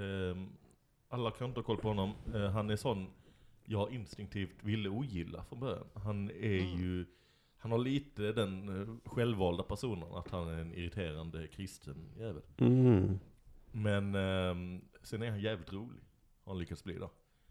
Alla kan inte ha koll på honom. Han är sån jag instinktivt ville ogilla från början. Han är ju... Han har lite den självvalda personen att han är en irriterande kristen jävel. Men sen är han jävligt rolig. Har han lyckats bli då.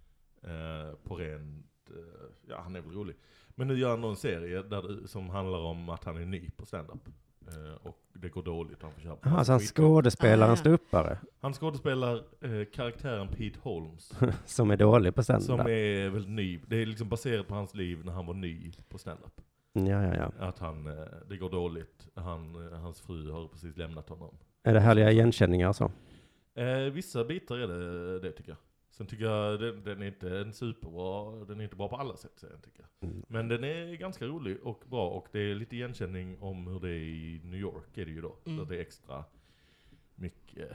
På rent... ja, han är väl rolig. Men nu gör han en serie som handlar om att han är ny på stand-up. Och det går dåligt. Han får köpa. Alltså han skådespelar en ståuppare. Han skådespelar karaktären Pete Holmes. Som är dålig på stand-up. Som är väldigt ny. Det är liksom baserat på hans liv när han var ny på stand-up. Ja. Att det går dåligt. Hans fru har precis lämnat honom. Är det härliga igenkänningar så? Vissa bitar är det tycker jag. Sen tycker jag den är inte en superbra, den är inte bra på alla sätt tycker jag. Men den är ganska rolig och bra och det är lite igenkänning om hur det är i New York är det ju då. Där det är extra mycket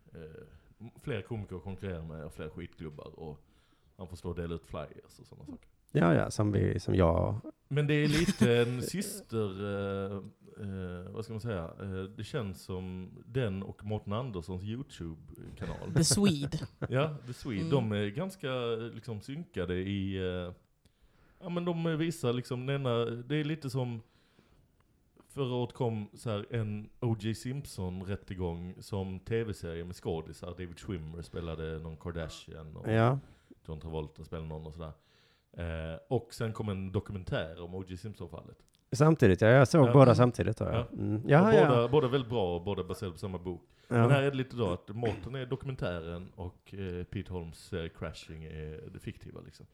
fler komiker att konkurrera med och fler skitklubbar och han får stå och dela ut flyers och sådana saker. Ja, som jag. Men det är lite en syster, vad ska man säga, det känns som den och Mårten Anderssons YouTube-kanal. The Swede. Ja, The Swede. De är ganska liksom synkade i, ja men de visar liksom, det är lite som förra året kom så här en O.J. Simpson-rättegång som tv-serie med skådisar. David Schwimmer spelade någon Kardashian och John Travolta spelade någon och sådär. Och sen kom en dokumentär om O.J. Simpson-fallet. Samtidigt, jag såg båda samtidigt. Båda väldigt bra, båda baserade på samma bok. Men här är det lite då att Mårten är dokumentären och Pete Holmes Crashing är det fiktiva liksom.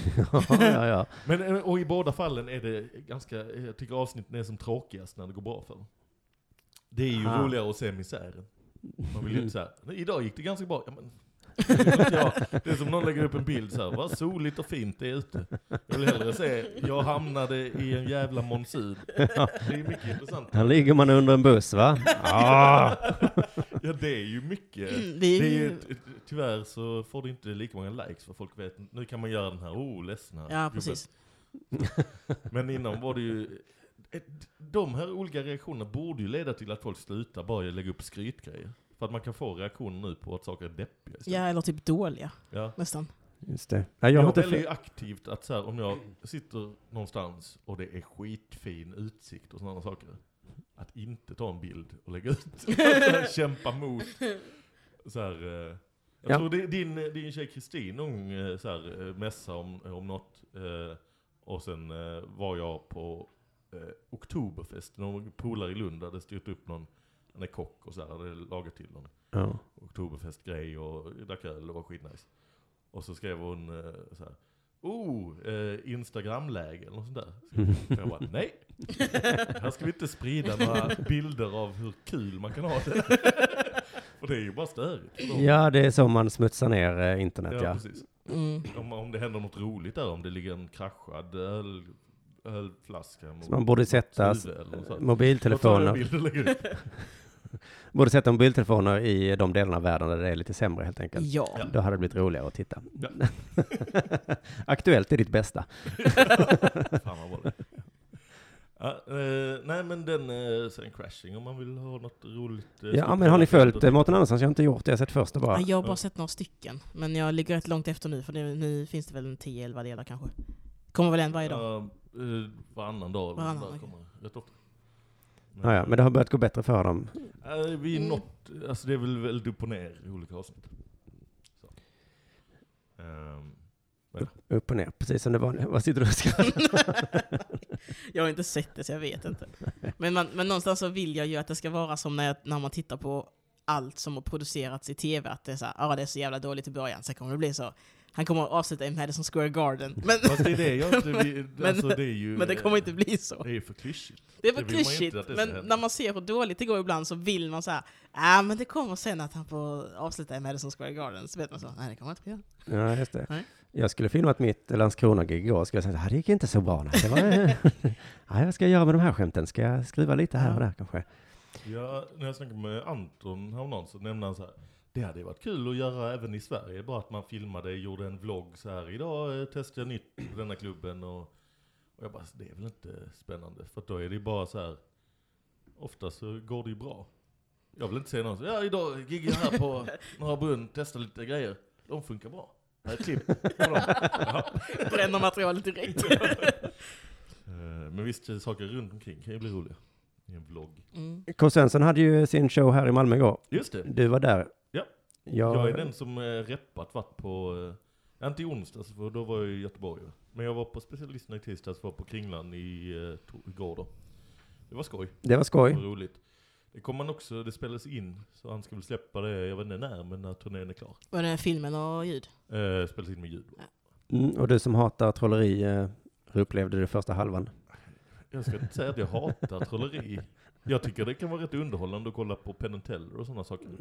Men, och i båda fallen är det ganska, jag tycker avsnitten är som tråkigast när det går bra för dem. Det är ju roligare att se misären. Man vill ju inte säga, idag gick det ganska bra. Ja, men Det är som någon lägger upp en bild så här, vad soligt och fint det är ute. Jag vill hellre se, jag hamnade i en jävla monsun. Det är mycket intressant. Här ligger man under en buss, va? Ah! Ja, det är ju mycket. Tyvärr så får det inte lika många likes för folk vet. Nu kan man göra den här, ledsna. Ja, precis. Men innan var det ju... De här olika reaktionerna borde ju leda till att folk slutar bara lägga upp skrytgrejer. För att man kan få reaktioner nu på att saker är deppiga. Ja, eller typ dåliga. Ja. Nästan. Just det. Jag väljer ju aktivt att så här, om jag sitter någonstans och det är skitfin utsikt och sådana saker. Att inte ta en bild och lägga ut. Kämpa mot. Så här, jag tror din tjej Kristin så här, mässa om något. Och sen var jag på Oktoberfest. Någon polare i Lund hade styrt upp någon, han är kock och så här, hade lagat till någon Oktoberfest-grej och drack öl, det var skitnice. Och så skrev hon så här, Instagram-läge eller något sånt där. Så jag bara, nej. Här ska vi inte sprida några bilder av hur kul man kan ha det. Och det är ju bara störigt. Ja, det är så man smutsar ner internet, ja. Precis. Om det händer något roligt där, om det ligger en kraschad ölflaska. Så man borde sätta mobiltelefoner. Borde sätta mobiltelefoner i de delarna av världen där det är lite sämre helt enkelt. Ja. Då hade det blivit roligare att titta. Ja. Aktuellt är ditt bästa. Fan vad var det? Nej, men sen Crashing om man vill ha något roligt. Ja, men har ni följt Mårten Andersson? Jag har inte gjort det, jag har sett första bara. Jag har bara sett några stycken. Men jag ligger rätt långt efter nu, för nu finns det väl en 10-11 delar kanske. Kommer väl en varje dag? Varannan dag. Varannan, kommer rätt ofta. Men det har börjat gå bättre för dem. Alltså det är väl väldigt upp och ner i olika avsnitt. Så. Upp och ner, precis som det var. Vad sitter du och skrattar? Jag har inte sett det så jag vet inte. Men någonstans så vill jag ju att det ska vara som när man tittar på allt som har producerats i tv. Att det är så här, det är så jävla dåligt i början. Sen kommer det bli så. Han kommer att avsluta i Madison Square Garden. Men det är det jag inte men det kommer inte bli så. Det är för klyschigt. Det är för klyschigt. Men när man ser hur dåligt det går ibland så vill man så här, men det kommer sen att han får avsluta i Madison Square Garden. Så vet man så, nej det kommer inte göra. Ja, just det. Nej. Jag skulle filmat mitt Landskrona-gig igår. Skulle jag säga, det gick inte så bra. Det var, vad ska jag göra med de här skämten? Ska jag skriva lite här och där kanske? Ja, när jag snackade med Anton häromdagen så nämnde han så här, det hade varit kul att göra även i Sverige. Bara att man filmade, gjorde en vlogg så här. Idag testar jag nytt på denna klubben. Och jag bara, det är väl inte spännande. För då är det bara så här. Ofta så går det ju bra. Jag vill inte säga någon så, idag giggar jag här på Norra Brunn. Testar lite grejer. De funkar bra. Här är klipp. Bränner materialet direkt. Men visst, saker runt omkring kan ju bli roliga. I en vlogg. K. Svensson hade ju sin show här i Malmö igår. Just det. Du var där. Ja. Jag är den som reppat varit på, inte i onsdags för då var jag i Göteborg. Men jag var på specialisterna i tisdags, var på Kringland igår då. Det var skoj. Det var skoj. Det var roligt. Det kommer man också, det spelas in så han ska väl släppa det, jag vet inte när, men när turnén är klar. Var det filmen och ljud? Spelas in med ljud. Ja. Och du som hatar trolleri, hur upplevde du första halvan? Jag ska inte säga att jag hatar trolleri. Jag tycker det kan vara rätt underhållande att kolla på Penn & Teller och sådana saker.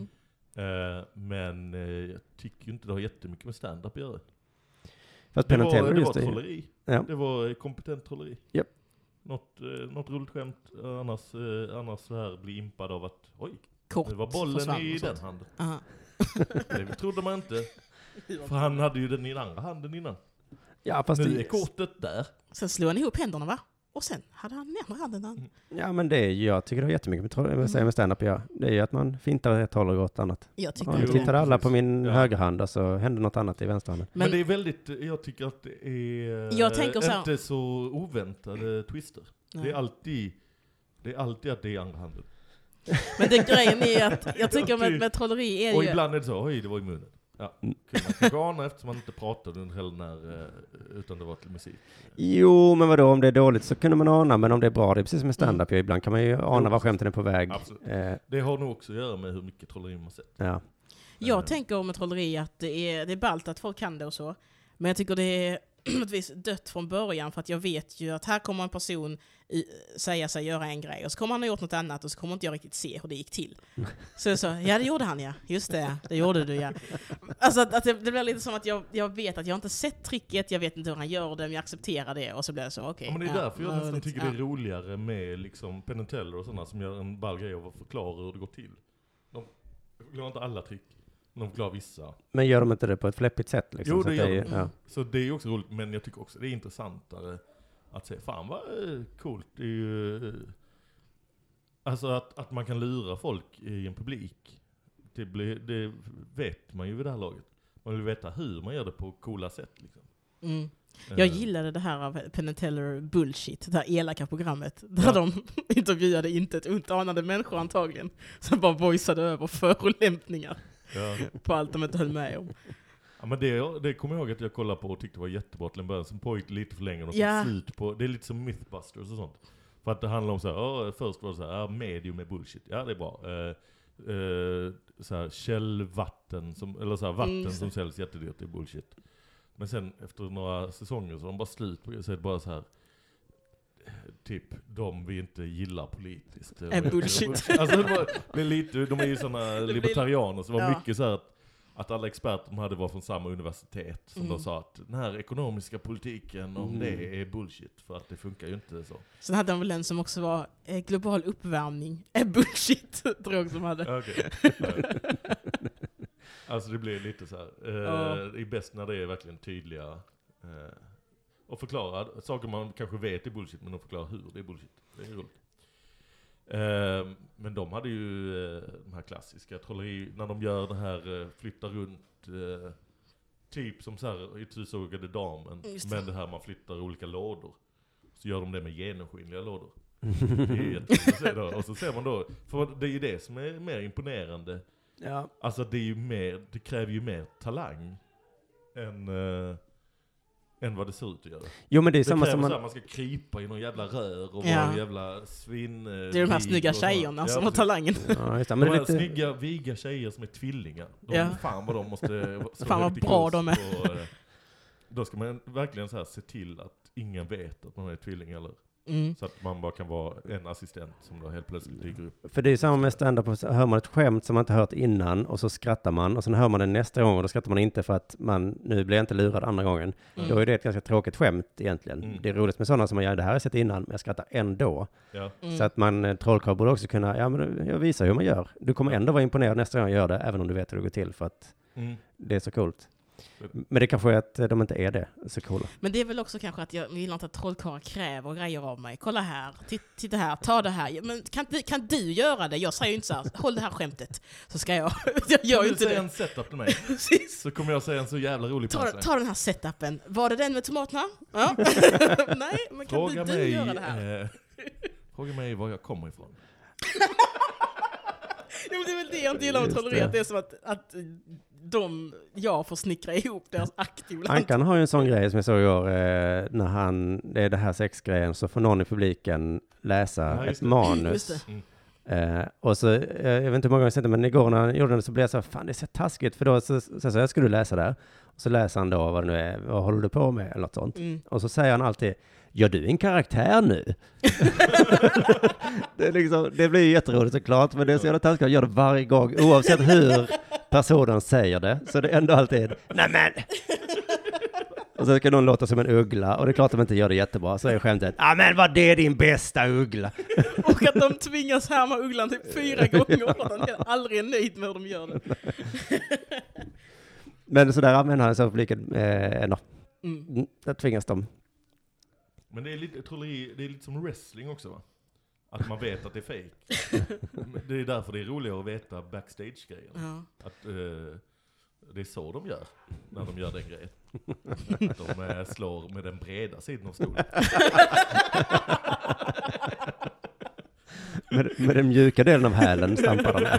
Men jag tycker ju inte det har jättemycket med stand-up att göra. Fast det var trolleri. Ja. Det var kompetent trolleri. Yep. Något roligt skämt. Annars så här bli impad av att kort det var bollen i den handen. Det trodde man inte. För han hade ju den i den andra handen innan. Ja, fast nu är kortet där. Sen slog han ihop händerna, va? Och sen hade han ner handen. Ja, men det är ju, jag tycker det har jättemycket med stand-up. Ja. Det är ju att man fintar ett håll och åt annat. Jag tittar alla på min högerhand och så händer något annat i vänsterhanden. Men det är väldigt, jag tycker att det är inte så oväntade twister. Nej. Det är alltid att det är andra handen. Men det grejen är att jag tycker med trolleri är och ibland är det så, det var i munnen. Ja, kunde man kanske ana eftersom man inte pratade under hela utan det var till musik. Jo, men vadå, om det är dåligt så kunde man ana, men om det är bra, det är precis som med stand-up. Ibland kan man ju ana var skämten är på väg. Det har nog också att göra med hur mycket trolleri man sett. Ja. Jag tänker om ett trolleri att det är ballt att folk kan det och så. Men jag tycker det är dött från början, för att jag vet ju att här kommer en person säga sig göra en grej och så kommer han ha gjort något annat och så kommer inte jag riktigt se hur det gick till. Så jag sa, ja det gjorde han ja, just det gjorde du ja. Alltså att det blir lite som att jag vet att jag inte sett tricket, jag vet inte hur han gör det, men jag accepterar det och så blir det så okej. Ja, men det är därför jag nästan tycker det är roligare med liksom Penn & Teller och sådana som gör en ball grej och förklarar hur det går till. De förklarar inte alla trick. De klarar vissa. Men gör de inte det på ett fläppigt sätt? Liksom, Jo, så det gör de. Ja. Så det är också roligt, men jag tycker också det är intressantare att säga, fan vad coolt. Det är ju, alltså att man kan lura folk i en publik. Det vet man ju vid det här laget. Man vill veta hur man gör det på coola sätt. Liksom. Mm. Jag gillade det här av Penn & Teller Bullshit, det här elaka programmet där de intervjuade inte ett ont anande människor antagligen, som bara voiceade över förolämpningar på allt de inte höll med om. Ja, men det kommer jag ihåg att jag kollade på och tyckte var jättebra till en början, som pågick lite för länge och slut på. Det är lite som Mythbusters och sånt. För att det handlar om så här, först var det så här, medium är bullshit. Ja, det är bra. Så här, källvatten eller så här, vatten som säljs jättedyrt är bullshit. Men sen efter några säsonger så är de bara slut på det. Så är det bara så här, typ de vi inte gillar politiskt. Är bullshit. Alltså det är lite, de är ju såna libertarianer, så det var mycket så här att alla experter de hade var från samma universitet som då sa att den här ekonomiska politiken om det är bullshit, för att det funkar ju inte så. Sen hade de väl en som också var global uppvärmning är bullshit, tror jag som hade. Okay. Alltså det blir lite så här. Det är bäst när det är verkligen tydliga och förklara saker man kanske vet är bullshit, men de förklarar hur det är bullshit. Det är roligt. Men de hade ju de här klassiska trolleri, när de gör det här flyttar runt typ som så här i Tusågade damen, men det här man flyttar olika lådor, så gör de det med genomskinliga lådor. Det är jättekul. Och så ser man då, för det är ju det som är mer imponerande. Ja. Alltså det kräver ju mer talang än vad det ser ut att göra. Jo, men det är samma som man ska krypa i någon jävla rör och vara en jävla svinn. Det är de här snygga tjejerna som har talangen. Ja, just det. Men de här snygga, viga tjejer som är tvillingar. Fan vad de måste... Fan vad bra de är. Då ska man verkligen så här se till att ingen vet att man är tvilling eller... Så att man bara kan vara en assistent som då helt plötsligt dyker upp. För det är samma med stand-up, så hör man ett skämt som man inte hört innan och så skrattar man och sen hör man det nästa gång och då skrattar man inte för att nu blir jag inte lurad andra gången. Då är det ett ganska tråkigt skämt egentligen. Det är roligt med sådana som man gör, det här har jag sett innan men jag skrattar ändå. Så att man, trollkarl borde också kunna, men jag visar hur man gör. Du kommer ändå vara imponerad nästa gång jag gör det, även om du vet hur det går till, för att det är så coolt. Men det kanske är att de inte är det så coola. Men det är väl också kanske att jag vill inte att trollkarlar kräver grejer av mig. Kolla här, titta här, ta det här. Men kan du göra det? Jag säger ju inte så här, håll det här skämtet. Så ska jag gör ju inte det. En setup till mig. Så kommer jag säga en så jävla rolig punchline. Ta den här setupen. Var det den med tomaterna? Ja. Nej, men kan du göra det här? Fråga mig var jag kommer ifrån. Ja, men det är väl det jag inte gillar med trolleri. Det är som att jag får snickra ihop deras aktiva. Ankan har ju en sån grej som jag såg i år, när det är det här sexgrejen, så får någon i publiken läsa ett manus. Och så, jag vet inte hur många gånger jag sett det, men igår när han gjorde det så blev jag så, fan det är så taskigt, för då så ska du läsa där. Och så läser han då vad det nu är, vad håller du på med eller något sånt. Och så säger han alltid, ja du är en karaktär nu. Det blir ju jätteroligt såklart, men det är så jävla taskigt att göra det varje gång, oavsett hur personen säger det. Så det är ändå alltid, nämen! Och så ska någon låta som en uggla, och det är klart att de inte gör det jättebra, så är skämtet, men vad det är din bästa uggla? Och att de tvingas härma ugglan typ 4 gånger, och att han aldrig är nöjd med hur de gör det. Men så där använder han så publiken ändå. Där tvingas de. Men det är lite trolleri, det är lite som wrestling också, va? Att man vet att det är fake. Det är därför det är roligare att veta backstage-grejer. Ja. Att det är så de gör när de gör den grejen. Att de slår med den breda sidan av stolen. med den mjuka delen av hälen stampar de.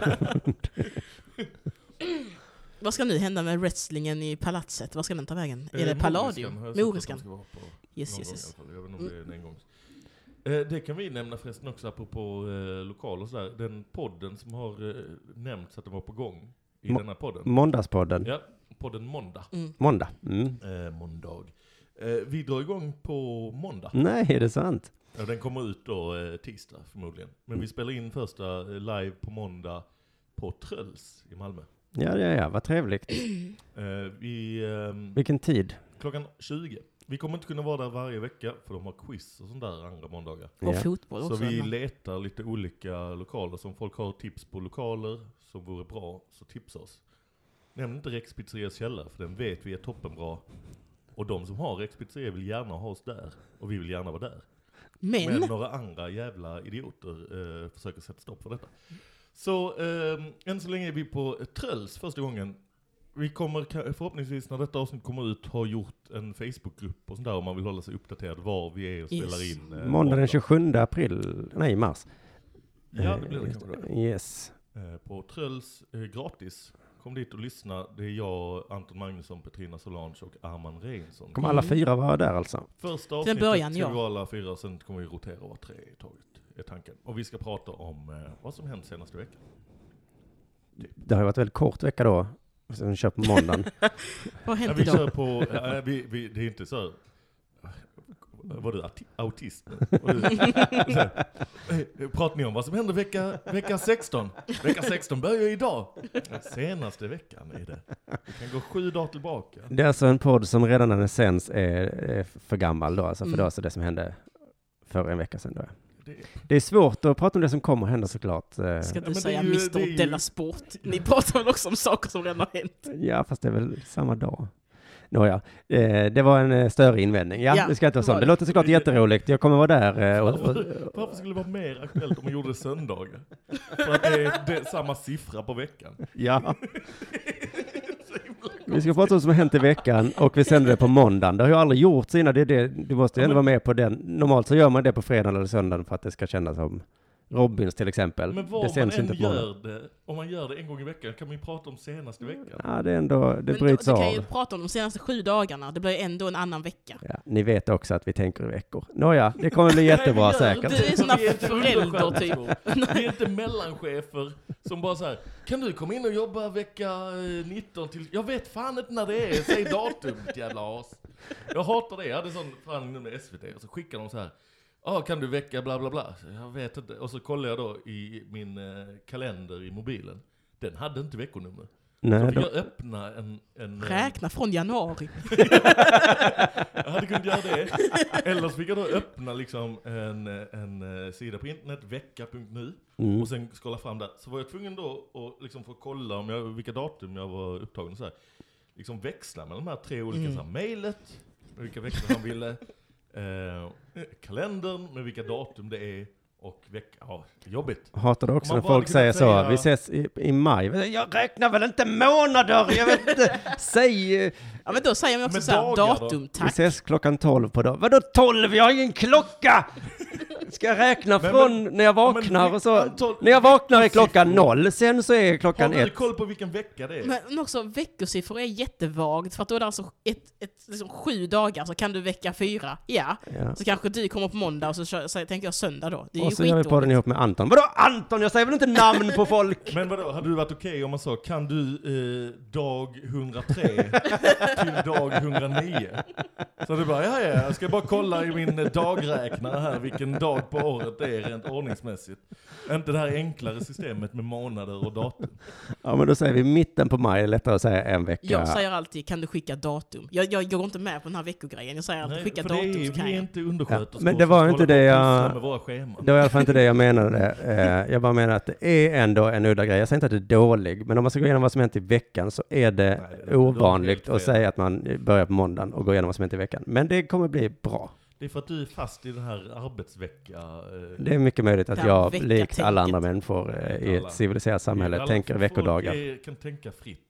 Vad ska nu hända med wrestlingen i palatset? Vad ska den ta vägen? Är det Palladium? Moriskan? Yes. Jag vet inte om det är en gång. Det kan vi nämna förresten också apropå lokaler och sådär. Den podden som har nämnts att den var på gång i denna podden. Måndagspodden. Ja, podden Måndag. Måndag. Måndag. Vi drar igång på måndag. Nej, är det sant? Ja, den kommer ut då tisdag förmodligen. Men vi spelar in första live på måndag på Tröls i Malmö. Ja, vad trevligt. Vilken tid? Klockan 20. Vi kommer inte kunna vara där varje vecka för de har quiz och sånt där andra måndagar. Och fotboll också. Så vi letar lite olika lokaler. Som folk har tips på lokaler som vore bra, så tipsa oss. Nämn inte Rex Pizzerias källare, för den vet vi är toppenbra. Och de som har Rex Pizzeria vill gärna ha oss där. Och vi vill gärna vara där. Men några andra jävla idioter försöker sätta stopp för detta. Så än så länge är vi på Tröls första gången. Vi kommer förhoppningsvis när detta avsnitt kommer ut ha gjort en Facebookgrupp och sånt där om man vill hålla sig uppdaterad var vi är och spelar in. Måndag den 27 april, nej mars. Ja, det blir det kanske då. Yes. På Tröls gratis. Kom dit och lyssna. Det är jag, Anton Magnusson, Petrina Solange och Arman Reinsson. Kommer alla 4 vara där alltså? Första avsnittet ska vi vara alla 4, sen kommer vi rotera och vara 3 i taget, är tanken. Och vi ska prata om vad som hänt senaste veckan. Det har ju varit en väldigt kort vecka då. Sen kör på måndagen. Vad hänt vi idag? Kör på, det är inte så. Var du autist nu? Pratar ni om vad som händer vecka 16? Vecka 16 börjar idag. Senaste veckan är det. Vi kan gå 7 dagar tillbaka. Det är alltså en podd som redan när den sänds är för gammal då. Alltså för det var så det som hände för en vecka sedan då. Det är svårt att prata om det som kommer hända såklart. Ska du säga Mr. Della Sport? Ni pratar väl också om saker som redan har hänt? Ja, fast det är väl samma dag. Nåja, det var en större invändning. Ja, det ska inte vara sånt. Det låter såklart jätteroligt. Jag kommer vara där. Varför skulle det vara mer aktuellt om man gjorde det söndagar? För att det är samma siffra på veckan. Ja. Vi ska prata om vad som har hänt i veckan och vi sänder det på måndagen. Det har ju aldrig gjorts innan. Du måste ju ändå vara med på den. Normalt så gör man det på fredagen eller söndagen för att det ska kännas som Robins till exempel. Men vad man än gör det, om man gör det en gång i veckan kan man ju prata om senaste veckan. Ja, det är ändå, det bryts av. Du kan ju prata om de senaste 7 dagarna. Det blir ändå en annan vecka. Ja, ni vet också att vi tänker i veckor. Nåja, det kommer bli jättebra säkert. Det är sådana föräldrar typ. Vi är inte mellanchefer som bara så här: kan du komma in och jobba vecka 19 till... Jag vet fan inte när det är. Säg datum, jävla as. Jag hatar det. Jag hade sån förhandling med SVT och så skickar de så här: kan du vecka bla bla bla? Jag vet inte. Och så kollar jag då i min kalender i mobilen. Den hade inte veckonummer. Nej, så fick jag öppna en räkna från januari. Jag hade kunnat göra det. Eller så fick jag då öppna liksom en sida på internet, vecka.nu. Och sen scrolla fram där. Så var jag tvungen då att liksom få kolla om vilka datum jag var upptagen. Så här. Liksom växla mellan de här 3 olika så här, mejlet, med vilka veckor han ville. Kalendern med vilka datum det är och vecka. Jobbigt. Hatar det också när folk säger så. Vi ses i maj. Jag räknar väl inte månader. Jag vet inte. Säg. Ja, men då säger man också så här, datum, tack. Vi ses klockan 12 på dag. Vadå 12? Jag har ingen klocka. Ska jag räkna från när jag vaknar och så. När jag vaknar är klockan 0. Sen så är klockan 1. Har du koll på vilken vecka det är? Men också veckosiffror är jättevagt. För att då är det alltså liksom 7 dagar. Så kan du vecka 4. Ja. Så kanske du kommer på måndag och så tänker jag söndag då. Det är och så gör vi på den ihop med Anton. Vadå Anton? Jag säger väl inte namn på folk? Men vadå? Hade du varit okej om man sa, kan du dag 103 till dag 109? Så du bara, ja, jag ska bara kolla i min dagräknare här vilken dag på året det är rent ordningsmässigt. Inte det här enklare systemet med månader och datum. Ja, men då säger vi mitten på maj, lättare att säga en vecka. Jag säger alltid, kan du skicka datum? Jag går inte med på den här veckogrejen. Jag säger alltid, skicka datum så kan jag. Vi är inte undersköterskor. Men det var inte det jag... Det var i alla fall inte det jag menade. Jag bara menar att det är ändå en udda grej. Jag säger inte att det är dålig, men om man ska gå igenom vad som hänt i veckan så är det ovanligt att säga att man börjar på måndagen och går igenom vad som hänt i veckan. Men det kommer bli bra. Det är för att du är fast i den här arbetsvecka. Det är mycket möjligt att jag, likt alla andra människor i ett civiliserat samhälle, tänker veckodagar. Jag kan tänka fritt.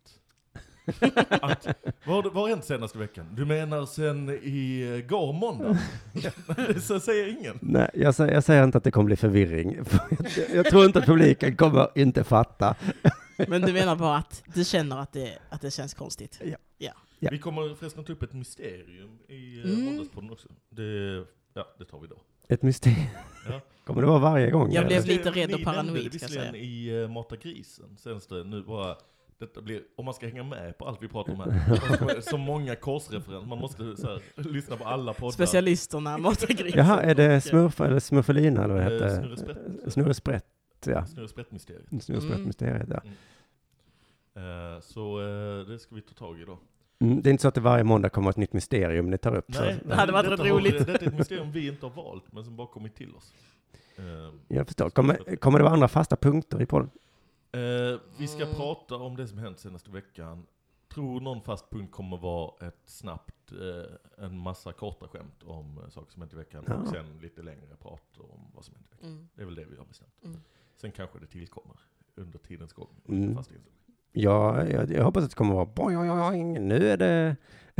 Vad har hänt senaste veckan? Du menar sen i går måndag? Så säger ingen. Nej, jag säger inte att det kommer bli förvirring. Jag tror inte att publiken kommer inte fatta. Men du menar bara att du känner att det känns konstigt? Ja. Vi kommer förresten ta upp ett mysterium i Måndagspodden också. Det tar vi då. Ett mysterium? Ja. Kommer det vara varje gång? Jag blev lite rädd och paranoid. Ni nämnde det visserligen i Mata grisen. Sen det nu bara... Detta blir, om man ska hänga med på allt vi pratar om här. Så många korsreferenser. Man måste så här, lyssna på alla poddar. Specialisterna, Matagris. Jaha, är det Smurf eller Smurfelina eller vad det heter? Snurresprätt. Ja. Snurresprätt-mysteriet. Snurresprätt-mysteriet, ja. Så det ska vi ta tag i då. Det är inte så att det varje måndag kommer ett nytt mysterium ni tar upp. Nej, det hade varit roligt. Detta är ett mysterium vi inte har valt, men som bara kommit till oss. Jag förstår. Kommer det vara andra fasta punkter i podden? Vi ska prata om det som hänt senaste veckan. Tror någon fast punkt kommer vara ett snabbt, en massa korta skämt om saker som hänt i veckan. Och sen lite längre prat om vad som hänt i veckan. Det är väl det vi har bestämt. Sen kanske det tillkommer under tidens gång. Ja, jag hoppas att det kommer att vara nu är det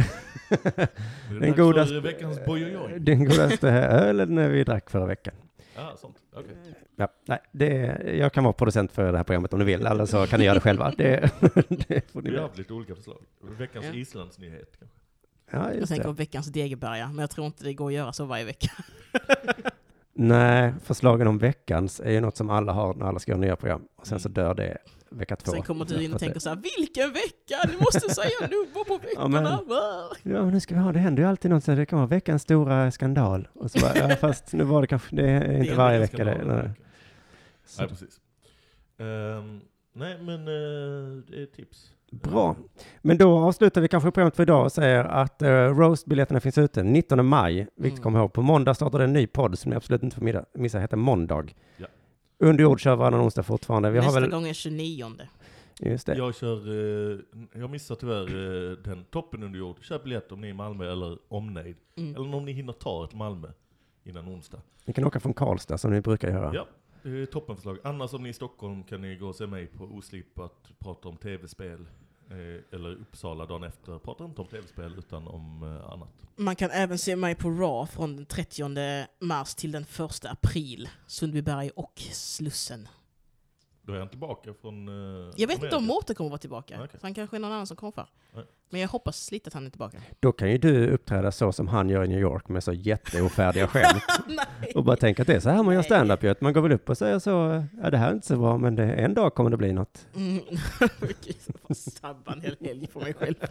den godaste ölen när vi drack förra veckan. Sånt. Okay. Ja, nej, jag kan vara producent för det här programmet om ni vill, eller så kan ni göra det själva. Det får ni vi har haft lite olika förslag. Veckans Islandsnyhet kanske. Ja, jag tänker på veckans Degeberga, men jag tror inte det går att göra så varje vecka. Nej, förslagen om veckans är ju något som alla har när alla ska göra nya program. Och sen så dör det vecka 2. Sen kommer du in och tänker så här, vilken vecka? Ni måste säga nummer på veckorna. Ja, men nu ska vi ha, det händer ju alltid något så det kan vara veckans stora skandal. Och så bara, fast nu var det kanske, det är inte varje vecka det. Nej, precis. Nej, men det är tips. Bra. Men då avslutar vi kanske programmet för idag och säger att Roast-biljetterna finns ute 19 maj. Viktigt komma ihåg. På måndag startar en ny podd som ni absolut inte får missa. Heter Måndag. Ja. Under jord kör varannan onsdag fortfarande. Nästa gång är 29. Just det. Jag missar tyvärr den toppen under jord. Köp biljett om ni är i Malmö eller omnejd. Eller om ni hinner ta ett Malmö innan onsdag. Ni kan åka från Karlstad som ni brukar göra. Ja. Det är toppenförslag. Annars om ni är i Stockholm kan ni gå och se mig på Oslip att prata om tv-spel. Eller Uppsala dagen efter. Prata inte om tv-spel utan om annat. Man kan även se mig på Raw från den 30 mars till den 1 april. Sundbyberg och Slussen. Då är han tillbaka från... jag vet inte om Mårten kommer vara tillbaka. Okay. Så han kanske är någon annan som kommer för. Men jag hoppas lite att han är tillbaka. Då kan ju du uppträda så som han gör i New York med så jätteofärdiga skämt. Och bara tänka att det är så här man gör stand-up. Man går väl upp och säger så, ja det här är inte så bra men en dag kommer det bli något. Jag sabbar en hel helg för mig själv.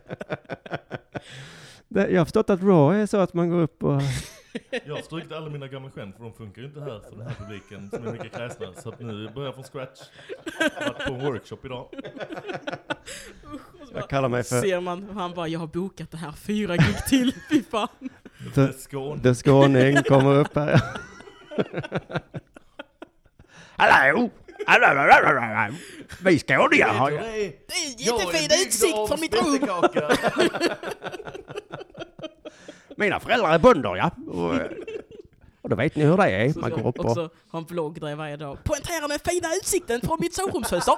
Jag har förstått att Raw är så att man går upp och... Jag har strukit alla mina gamla skämt för de funkar ju inte här för den här publiken som är mycket kräsna. Så att nu börjar jag från scratch. Jag har varit på en workshop idag. Jag kallar mig för... Ser man, han bara, jag har bokat det här 4 gig till, fy fan. The Skåning kommer upp här. Hallå! Vi skåningar har ju... Det är jättefin utsikt från mitt rum. Mina föräldrar är bönder, ja. Och då vet ni hur det är. Man går upp och... också ha en vlogg där varje dag. Poängtera den fina utsikten från mitt sovrumsfönster.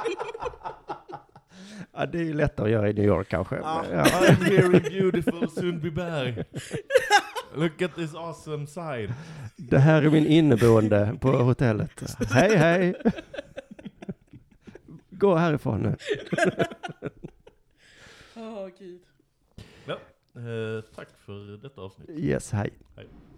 Ja, det är ju lättare att göra i New York kanske. Ja. I'm here in beautiful Sundbyberg. Look at this awesome sign. Det här är min inneboende på hotellet. Hej, hej. Gå härifrån nu. Gud. Ja, tack för detta avsnitt. Yes, hej. Hej.